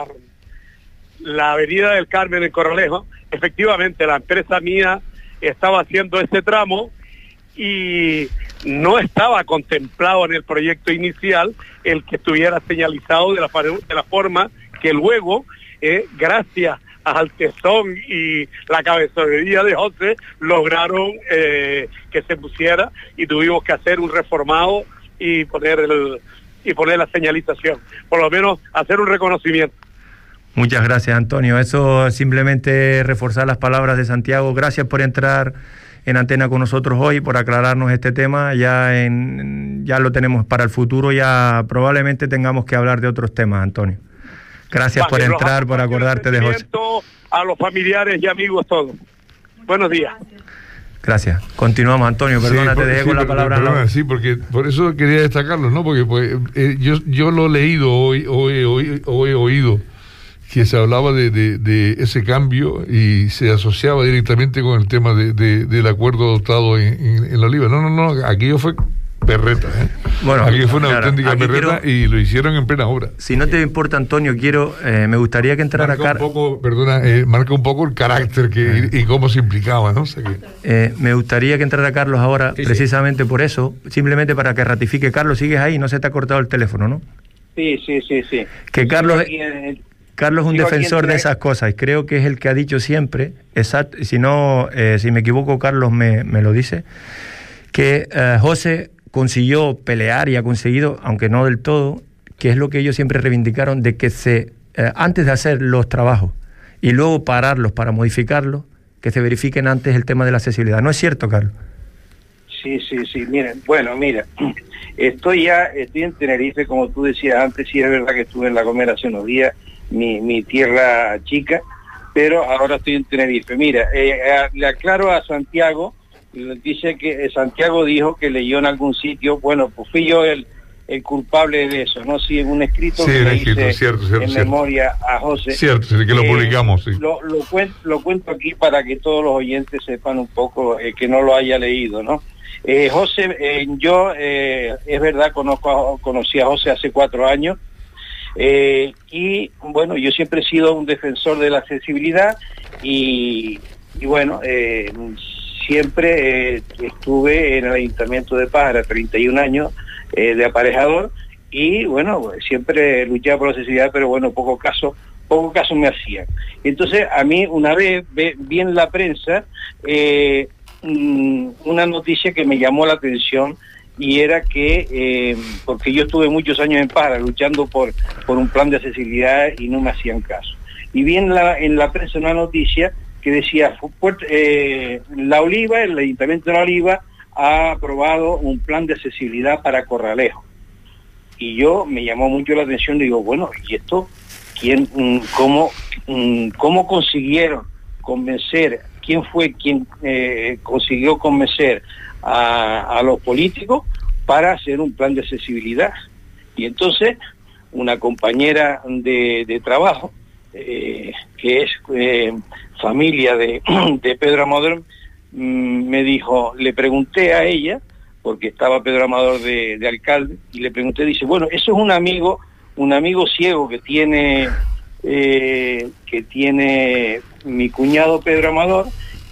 la Avenida del Carmen en Corralejo. Efectivamente, la empresa mía estaba haciendo ese tramo y no estaba contemplado en el proyecto inicial el que estuviera señalizado de la, de la forma que luego, eh, gracias al tesón y la cabezonería de José, lograron eh, que se pusiera, y tuvimos que hacer un reformado y poner el y poner la señalización, por lo menos hacer un reconocimiento. Muchas gracias, Antonio. Eso simplemente reforzar las palabras de Santiago. Gracias por entrar en antena con nosotros hoy, por aclararnos este tema. Ya en ya lo tenemos para el futuro, ya probablemente tengamos que hablar de otros temas, Antonio. Gracias vale, por entrar, por acordarte de José. A los familiares y amigos todos. Buenos días. Gracias. Continuamos, Antonio, perdona, sí, te dejé sí, con la palabra. Perdona, no. Sí, porque por eso quería destacarlo, ¿no? Porque pues, eh, yo, yo lo he leído o he, o he, o he, o he oído que se hablaba de, de, de ese cambio y se asociaba directamente con el tema de, de, del acuerdo adoptado en, en, en la Oliva. No, no, no, aquello fue perreta, ¿eh? Bueno, aquí fue una claro, auténtica perreta quiero, y lo hicieron en plena obra. Si no te importa, Antonio, quiero, eh, me gustaría que entrara acá. Un poco, perdona, eh, marca un poco el carácter que, eh. y, y cómo se implicaba, ¿no? O sea que... eh, me gustaría que entrara Carlos ahora, sí, precisamente sí. por eso, simplemente para que ratifique. Carlos, sigues ahí, no se te ha cortado el teléfono, ¿no? Sí, sí, sí, sí. Que Carlos, el, Carlos es un defensor de esas cosas y creo que es el que ha dicho siempre, exacto, si no, eh, si me equivoco, Carlos me, me lo dice, que eh, José consiguió pelear y ha conseguido, aunque no del todo, que es lo que ellos siempre reivindicaron, de que se eh, antes de hacer los trabajos y luego pararlos para modificarlos, que se verifiquen antes el tema de la accesibilidad. ¿No es cierto, Carlos? Sí, sí, sí. Miren, bueno, mira, estoy ya, estoy en Tenerife, como tú decías antes, sí es verdad que estuve en La Gomera hace unos días, mi, mi tierra chica, pero ahora estoy en Tenerife. Mira, eh, le aclaro a Santiago. Dice que Santiago dijo que leyó en algún sitio, bueno, pues fui yo el, el culpable de eso, ¿no? Sí, en un escrito sí, que le escrito, hice cierto, cierto, en cierto. memoria a José. Cierto, sí, que lo eh, publicamos, sí. Lo, lo, cuento, lo cuento aquí para que todos los oyentes sepan un poco, eh, que no lo haya leído, ¿no? Eh, José, eh, yo, eh, es verdad, conozco a, conocí a José hace cuatro años, eh, y bueno, yo siempre he sido un defensor de la accesibilidad, y, y bueno, eh, siempre eh, estuve en el Ayuntamiento de Pájara, treinta y un años eh, de aparejador, y bueno, siempre luchaba por la accesibilidad, pero bueno, poco caso, poco caso me hacían. Entonces, a mí una vez vi en la prensa eh, una noticia que me llamó la atención, y era que, eh, porque yo estuve muchos años en Pájara luchando por, por un plan de accesibilidad y no me hacían caso. Y vi en la, en la prensa una noticia que decía, eh, La Oliva, el Ayuntamiento de La Oliva ha aprobado un plan de accesibilidad para Corralejo. Y yo me llamó mucho la atención, digo, bueno, ¿y esto quién, cómo, cómo consiguieron convencer, quién fue quien eh, consiguió convencer a, a los políticos para hacer un plan de accesibilidad? Y entonces una compañera de, de trabajo, eh, que es eh, familia de, de Pedro Amador, mmm, me dijo, le pregunté a ella, porque estaba Pedro Amador de, de alcalde, y le pregunté, dice, bueno, eso es un amigo, un amigo ciego que tiene, eh, que tiene mi cuñado Pedro Amador,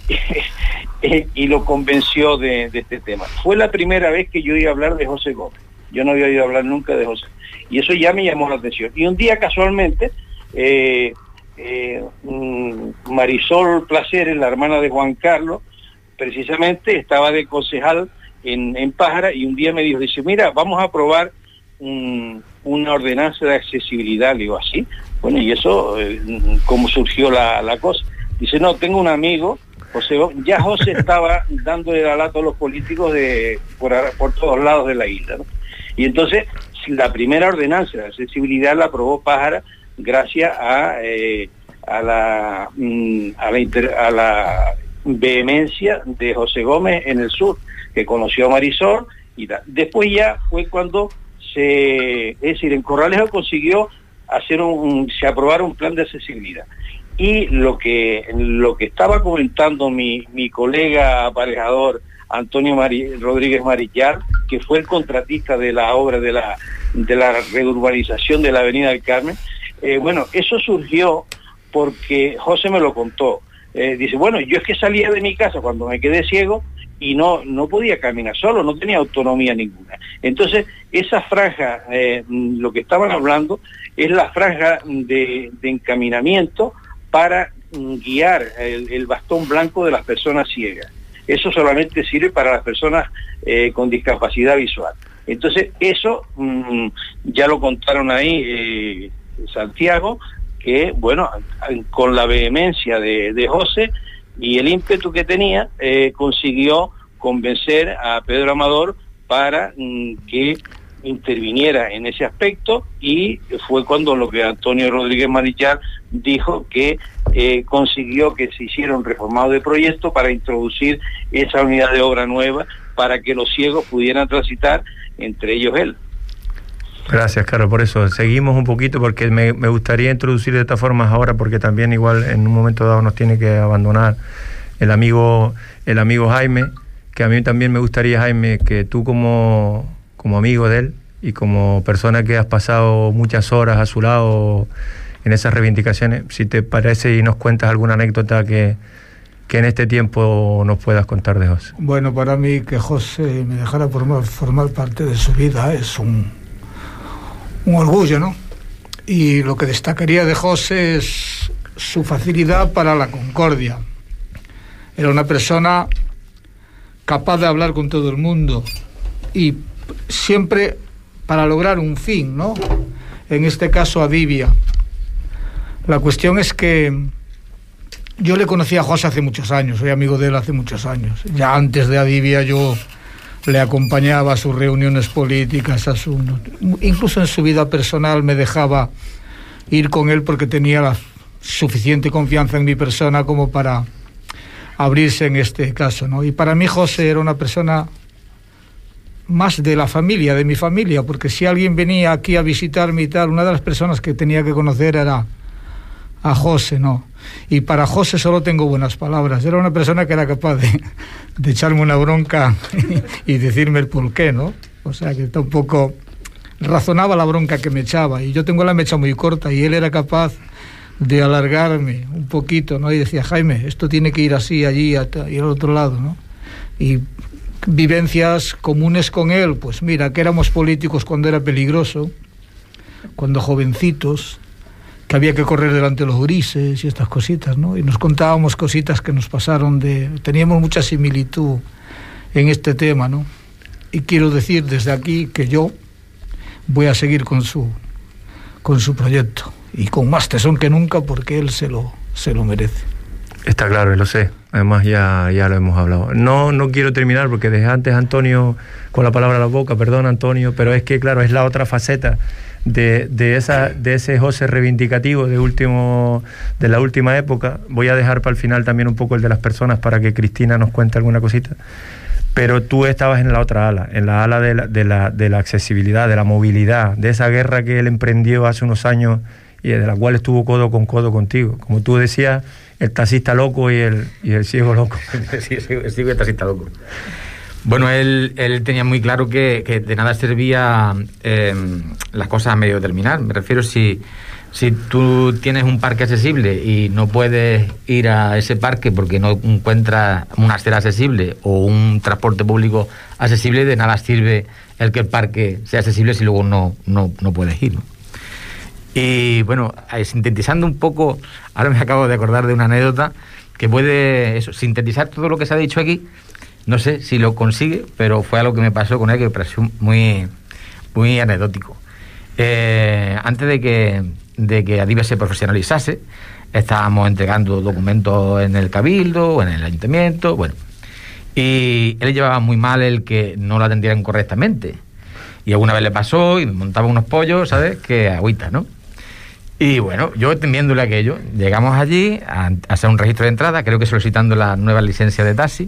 y lo convenció de, de este tema. Fue la primera vez que yo oí hablar de José Gómez. Yo no había oído hablar nunca de José. Y eso ya me llamó la atención. Y un día casualmente, eh, eh, Marisol Placeres, la hermana de Juan Carlos, precisamente estaba de concejal en, en Pájara, y un día me dijo, dice, mira, vamos a aprobar un, una ordenanza de accesibilidad. Le digo, ¿así? Bueno, y eso, eh, ¿cómo surgió la, la cosa? Dice, no, tengo un amigo, José, ya José estaba dándole la lata a los políticos de por, por todos lados de la isla, ¿no? Y entonces, la primera ordenanza de accesibilidad la aprobó Pájara gracias a, eh, a, la, a, la inter, a la vehemencia de José Gómez en el sur, que conoció a Marisol, y da. Después ya fue cuando se, es decir, en Corralejo consiguió hacer un, un se aprobar un plan de accesibilidad. Y lo que lo que estaba comentando mi, mi colega aparejador Antonio Mari, Rodríguez Marillar, que fue el contratista de la obra de la de la reurbanización de la Avenida del Carmen, eh, bueno, eso surgió porque José me lo contó. Eh, dice, bueno, yo es que salía de mi casa cuando me quedé ciego y no no podía caminar solo, no tenía autonomía ninguna. Entonces, esa franja, eh, lo que estaban hablando, es la franja de, de encaminamiento para guiar el, el bastón blanco de las personas ciegas. Eso solamente sirve para las personas eh, con discapacidad visual. Entonces, eso mmm, ya lo contaron ahí eh, Santiago, que, bueno, con la vehemencia de, de José y el ímpetu que tenía, eh, consiguió convencer a Pedro Amador para mmm, que interviniera en ese aspecto, y fue cuando lo que Antonio Rodríguez Marillar dijo, que eh, consiguió que se hiciera un reformado de proyecto para introducir esa unidad de obra nueva para que los ciegos pudieran transitar, entre ellos él. Gracias, Carlos, por eso. Seguimos un poquito porque me, me gustaría introducir de esta forma ahora, porque también igual en un momento dado nos tiene que abandonar el amigo, el amigo Jaime, que a mí también me gustaría, Jaime, que tú como, como amigo de él y como persona que has pasado muchas horas a su lado en esas reivindicaciones, si te parece y nos cuentas alguna anécdota que, que en este tiempo nos puedas contar de José. Bueno, para mí que José me dejara formar, formar parte de su vida es un, un orgullo, ¿no? Y lo que destacaría de José es su facilidad para la concordia. Era una persona capaz de hablar con todo el mundo y siempre para lograr un fin, ¿no? En este caso a Divia. La cuestión es que yo le conocí a José hace muchos años, soy amigo de él hace muchos años. Ya antes de Adivia yo le acompañaba a sus reuniones políticas, a su, incluso en su vida personal me dejaba ir con él porque tenía la suficiente confianza en mi persona como para abrirse en este caso, ¿no? Y para mí José era una persona más de la familia, de mi familia, porque si alguien venía aquí a visitarme y tal, una de las personas que tenía que conocer era a José, ¿no? Y para José solo tengo buenas palabras. Era una persona que era capaz de, de echarme una bronca y, y decirme el por qué, ¿no? O sea, que tampoco razonaba la bronca que me echaba. Y yo tengo la mecha muy corta y él era capaz de alargarme un poquito, ¿no? Y decía, Jaime, esto tiene que ir así, allí y al otro lado, ¿no? Y vivencias comunes con él, pues mira, que éramos políticos cuando era peligroso, cuando jovencitos, que había que correr delante de los grises y estas cositas, ¿no? Y nos contábamos cositas que nos pasaron de... Teníamos mucha similitud en este tema, ¿no? Y quiero decir desde aquí que yo voy a seguir con su, con su proyecto y con más tesón que nunca porque él se lo, se lo merece. Está claro, y lo sé. Además ya, ya lo hemos hablado. No, no quiero terminar porque dejé antes a Antonio con la palabra a la boca, perdón Antonio, pero es que claro, es la otra faceta de, de, esa, de ese José reivindicativo de, último, de la última época. Voy a dejar para el final también un poco el de las personas para que Cristina nos cuente alguna cosita. Pero tú estabas en la otra ala, en la ala de la, de la, de la accesibilidad, de la movilidad, de esa guerra que él emprendió hace unos años y de la cual estuvo codo con codo contigo. Como tú decías, el taxista loco y el, y el ciego loco. Sí, el ciego y el taxista loco. Bueno, él, él tenía muy claro que, que de nada servía eh, las cosas a medio terminar. Me refiero, si, si tú tienes un parque accesible y no puedes ir a ese parque porque no encuentras una acera accesible o un transporte público accesible, de nada sirve el que el parque sea accesible si luego no, no, no puedes ir, ¿no? Y bueno, sintetizando un poco, ahora me acabo de acordar de una anécdota que puede eso, sintetizar todo lo que se ha dicho aquí. No sé si lo consigue, pero fue algo que me pasó con él que me pareció muy, muy anecdótico. Eh, antes de que, de que Adivia se profesionalizase, estábamos entregando documentos en el Cabildo o en el Ayuntamiento, bueno, y él llevaba muy mal el que no lo atendieran correctamente. Y alguna vez le pasó y me montaba unos pollos, ¿sabes? Que agüita, ¿no? Y bueno, yo entendiéndole aquello, llegamos allí a, a hacer un registro de entrada, creo que solicitando la nueva licencia de taxi,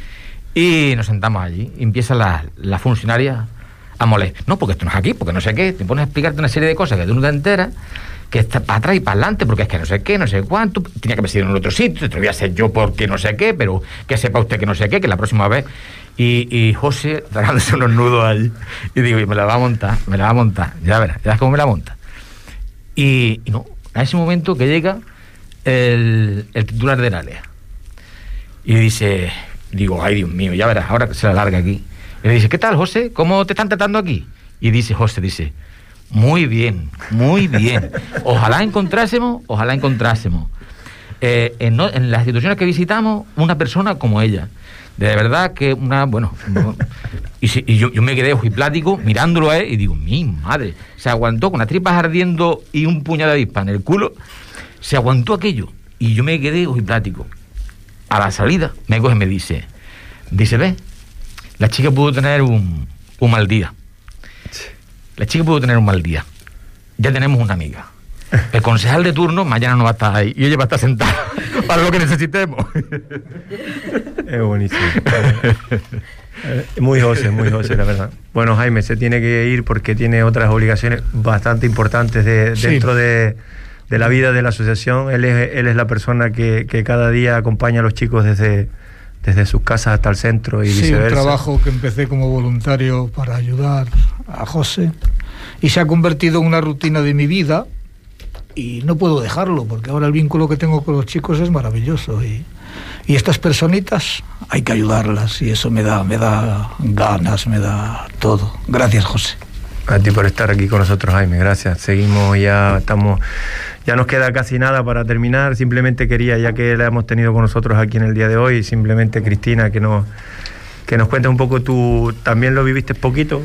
y nos sentamos allí, y empieza la, la funcionaria a molestar. No, porque esto no es aquí, porque no sé qué, te pones a explicarte una serie de cosas que tú no te enteras, que está para atrás y para adelante, porque es que no sé qué, no sé cuánto, tenía que haber sido en otro sitio, te lo voy a hacer yo porque no sé qué, pero que sepa usted que no sé qué, que la próxima vez... Y, y José, tragándose unos nudos allí, y digo, y me la va a montar, me la va a montar, ya verás, ya verás cómo me la monta. Y, y no, a ese momento que llega el, el titular de la L E A, y dice, digo, ay Dios mío, ya verás, ahora que se la larga aquí. Y le dice, ¿qué tal, José? ¿Cómo te están tratando aquí? Y dice José, dice, muy bien, muy bien. Ojalá encontrásemos, ojalá encontrásemos eh, en, no, en las instituciones que visitamos una persona como ella. De verdad que una, bueno, y, si, y yo, yo me quedé ojiplático mirándolo a él y digo, mi madre, se aguantó con las tripas ardiendo y un puñado de avispa en el culo, se aguantó aquello y yo me quedé ojiplático. A la salida me coge y me dice, dice, ve, la chica pudo tener un, un mal día. La chica pudo tener un mal día. Ya tenemos una amiga. El concejal de turno mañana no va a estar ahí y ella va a estar sentada para lo que necesitemos. Es buenísimo. Muy José, muy José, la verdad. Bueno, Jaime, se tiene que ir porque tiene otras obligaciones bastante importantes de, sí. dentro de, de la vida de la asociación. Él es, él es la persona que, que cada día acompaña a los chicos desde, desde sus casas hasta el centro y sí, viceversa. Sí, un trabajo que empecé como voluntario para ayudar a José y se ha convertido en una rutina de mi vida y no puedo dejarlo porque ahora el vínculo que tengo con los chicos es maravilloso y... Y estas personitas hay que ayudarlas y eso me da, me da ganas, me da todo. Gracias, José. A ti por estar aquí con nosotros, Jaime. Gracias. Seguimos, ya estamos, ya nos queda casi nada para terminar. Simplemente quería, ya que la hemos tenido con nosotros aquí en el día de hoy, simplemente Cristina, que nos, que nos cuentes un poco, tú también lo viviste poquito,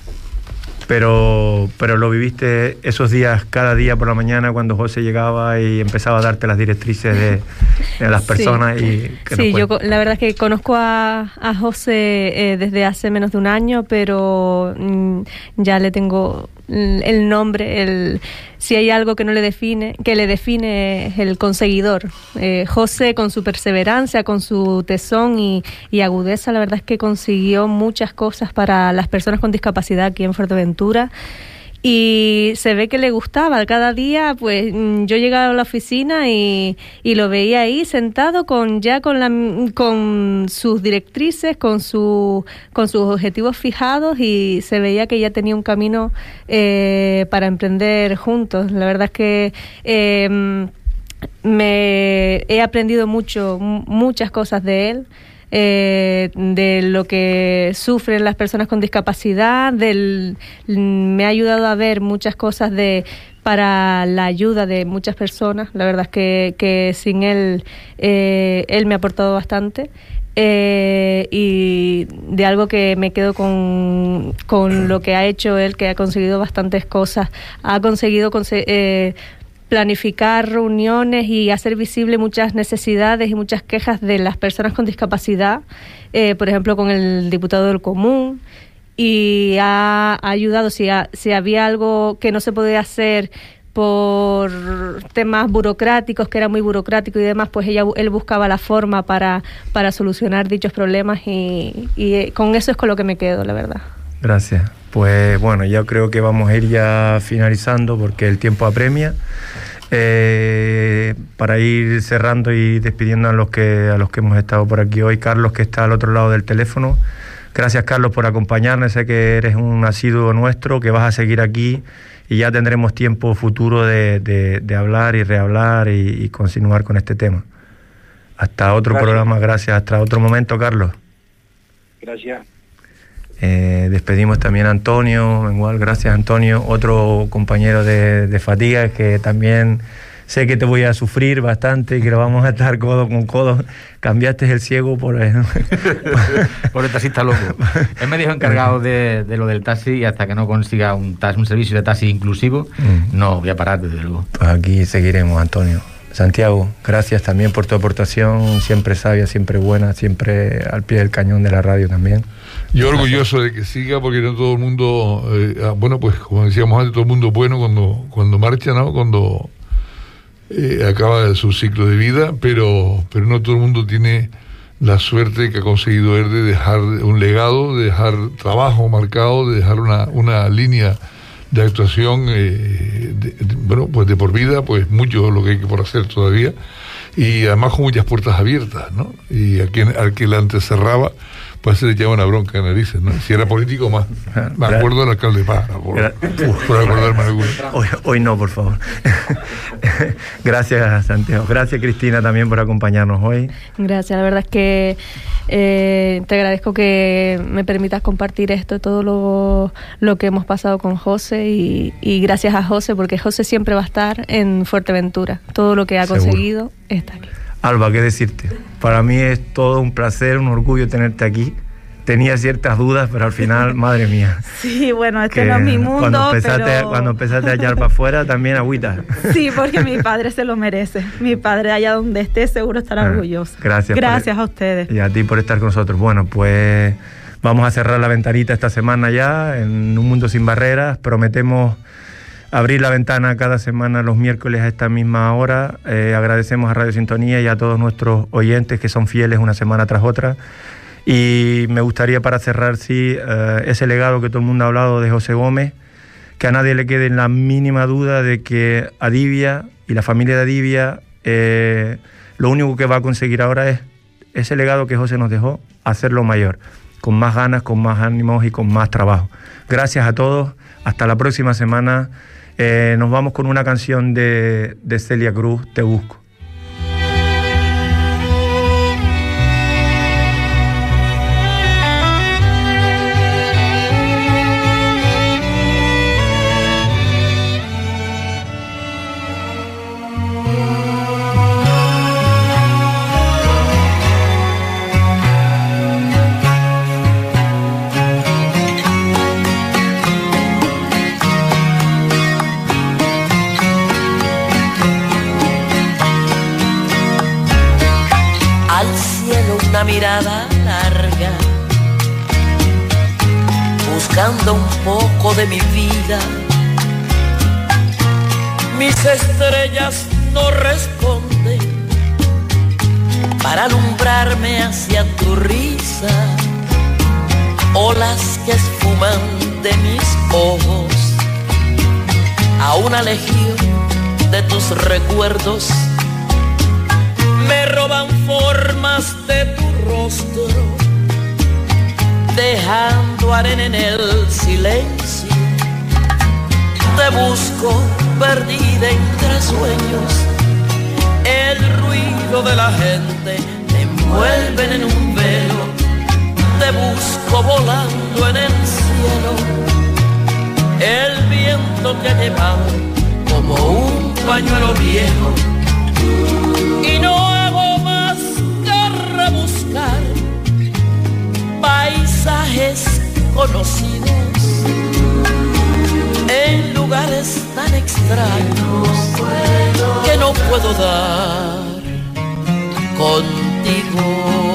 pero, pero lo viviste esos días, cada día por la mañana cuando José llegaba y empezaba a darte las directrices de, de las personas. Sí, y que sí yo la verdad es que conozco a, a José eh, desde hace menos de un año, pero mm, ya le tengo el nombre, el, si hay algo que no le define, que le define es el conseguidor. Eh, José, con su perseverancia, con su tesón y, y agudeza, la verdad es que consiguió muchas cosas para las personas con discapacidad aquí en Fuerteventura. Y se ve que le gustaba. Cada día, pues, yo llegaba a la oficina y, y lo veía ahí sentado con ya con la con sus directrices, con su con sus objetivos fijados y se veía que ya tenía un camino eh, para emprender juntos. La verdad es que eh, me he aprendido mucho, muchas cosas de él. Eh, de lo que sufren las personas con discapacidad, del, me ha ayudado a ver muchas cosas de para la ayuda de muchas personas. La verdad es que, que sin él, eh, él me ha aportado bastante. Eh, y de algo que me quedo con, con lo que ha hecho él, que ha conseguido bastantes cosas, ha conseguido conse- eh, planificar reuniones y hacer visible muchas necesidades y muchas quejas de las personas con discapacidad, eh, por ejemplo con el diputado del Común, y ha, ha ayudado si, ha, si había algo que no se podía hacer por temas burocráticos, que era muy burocrático y demás, pues ella, él buscaba la forma para, para solucionar dichos problemas y, y con eso es con lo que me quedo, la verdad. Gracias. Pues bueno, yo creo que vamos a ir ya finalizando porque el tiempo apremia. Eh, para ir cerrando y despidiendo a los que a los que hemos estado por aquí hoy. Carlos, que está al otro lado del teléfono. Gracias, Carlos, por acompañarnos. Sé que eres un asiduo nuestro, que vas a seguir aquí y ya tendremos tiempo futuro de, de, de hablar y rehablar y, y continuar con este tema. Hasta otro gracias. programa, gracias. Hasta otro momento, Carlos. Gracias. Eh, despedimos también a Antonio, igual, gracias Antonio, otro compañero de, de fatiga que también sé que te voy a sufrir bastante y que lo vamos a estar codo con codo. Cambiaste el ciego por el, por el taxista loco. Él me dijo encargado de, de lo del taxi y hasta que no consiga un, taxi, un servicio de taxi inclusivo, mm. no voy a parar desde luego. Pues aquí seguiremos, Antonio. Santiago, gracias también por tu aportación, siempre sabia, siempre buena, siempre al pie del cañón de la radio también. Yo orgulloso de que siga, porque no todo el mundo, eh, bueno, pues como decíamos antes, todo el mundo es bueno cuando, cuando marcha, ¿no? Cuando eh, acaba su ciclo de vida, pero, pero no todo el mundo tiene la suerte que ha conseguido él de dejar un legado, de dejar trabajo marcado, de dejar una, una línea de actuación, eh, de, de, bueno, pues de por vida, pues mucho lo que hay que por hacer todavía, y además con muchas puertas abiertas, ¿no? Y a quien, al que la antes cerraba, pues se le echaba una bronca en narices, ¿no? Si era político, más. Me acuerdo del alcalde de Pájara, por, por, por acordarme de alguno. Hoy, hoy no, por favor. Gracias, Santiago. Gracias, Cristina, también por acompañarnos hoy. Gracias, la verdad es que eh, te agradezco que me permitas compartir esto, todo lo, lo que hemos pasado con José, y, y gracias a José, porque José siempre va a estar en Fuerteventura. Todo lo que ha Seguro. conseguido está aquí. Alba, ¿qué decirte? Para mí es todo un placer, un orgullo tenerte aquí. Tenía ciertas dudas, pero al final, madre mía. Sí, bueno, este no es mi mundo, cuando empezaste, pero... Cuando empezaste a echar para afuera, también agüita. Sí, porque mi padre se lo merece. Mi padre, allá donde esté, seguro estará ah, orgulloso. Gracias. Gracias por, a ustedes. Y a ti por estar con nosotros. Bueno, pues vamos a cerrar la ventanita esta semana ya, en Un Mundo Sin Barreras. Prometemos abrir la ventana cada semana los miércoles a esta misma hora. Eh, agradecemos a Radio Sintonía y a todos nuestros oyentes que son fieles una semana tras otra. Y me gustaría, para cerrar, sí, eh, ese legado que todo el mundo ha hablado de José Gómez, que a nadie le quede la mínima duda de que Adivia y la familia de Adivia eh, lo único que va a conseguir ahora es ese legado que José nos dejó, hacerlo mayor, con más ganas, con más ánimos y con más trabajo. Gracias a todos, hasta la próxima semana. Eh, nos vamos con una canción de, de Celia Cruz, Te Busco. Mirada larga, buscando un poco de mi vida. Mis estrellas no responden para alumbrarme hacia tu risa, olas que esfuman de mis ojos a una legión de tus recuerdos. Me roban formas de tu rostro, dejando arena en el silencio. Te busco perdida entre sueños, el ruido de la gente me envuelven en un velo. Te busco volando en el cielo, el viento te ha llevado como un pañuelo viejo. Y no hago más que rebuscar paisajes conocidos en lugares tan extraños que no puedo dar contigo.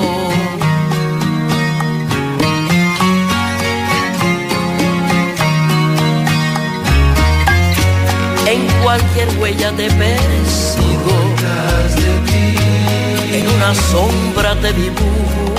En cualquier huella te persigo, en una sombra te dibujo,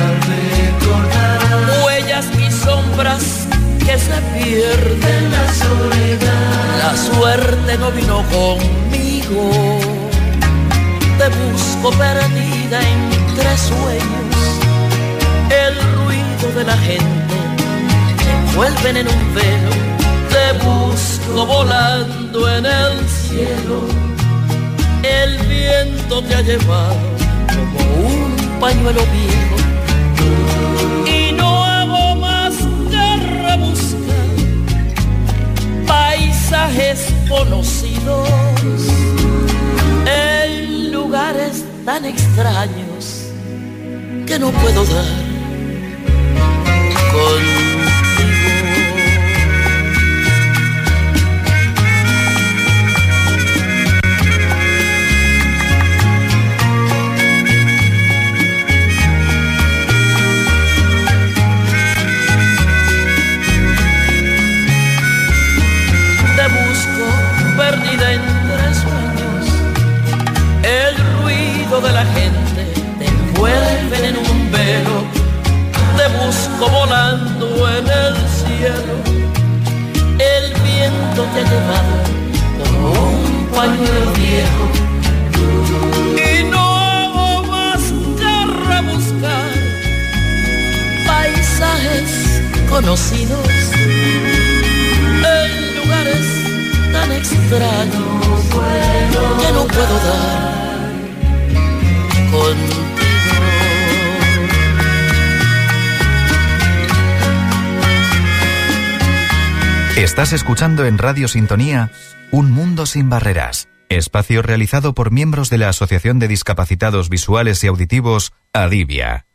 huellas y sombras que se pierden. La soledad, la suerte no vino conmigo. Te busco perdida entre sueños, el ruido de la gente me envuelven en un velo. Te busco volando en el cielo, el viento te ha llevado como un pañuelo viejo. Y no hago más que rebuscar paisajes conocidos en lugares tan extraños que no puedo dar contigo. Perdida entre sueños, el ruido de la gente te envuelve en un velo. Te busco volando en el cielo, el viento te ha llevado como un pañuelo viejo. Y no hago más que rebuscar paisajes conocidos en lugares tan extraño que no puedo dar contigo. Estás escuchando en Radio Sintonía Un Mundo Sin Barreras, espacio realizado por miembros de la Asociación de Discapacitados Visuales y Auditivos Adivia.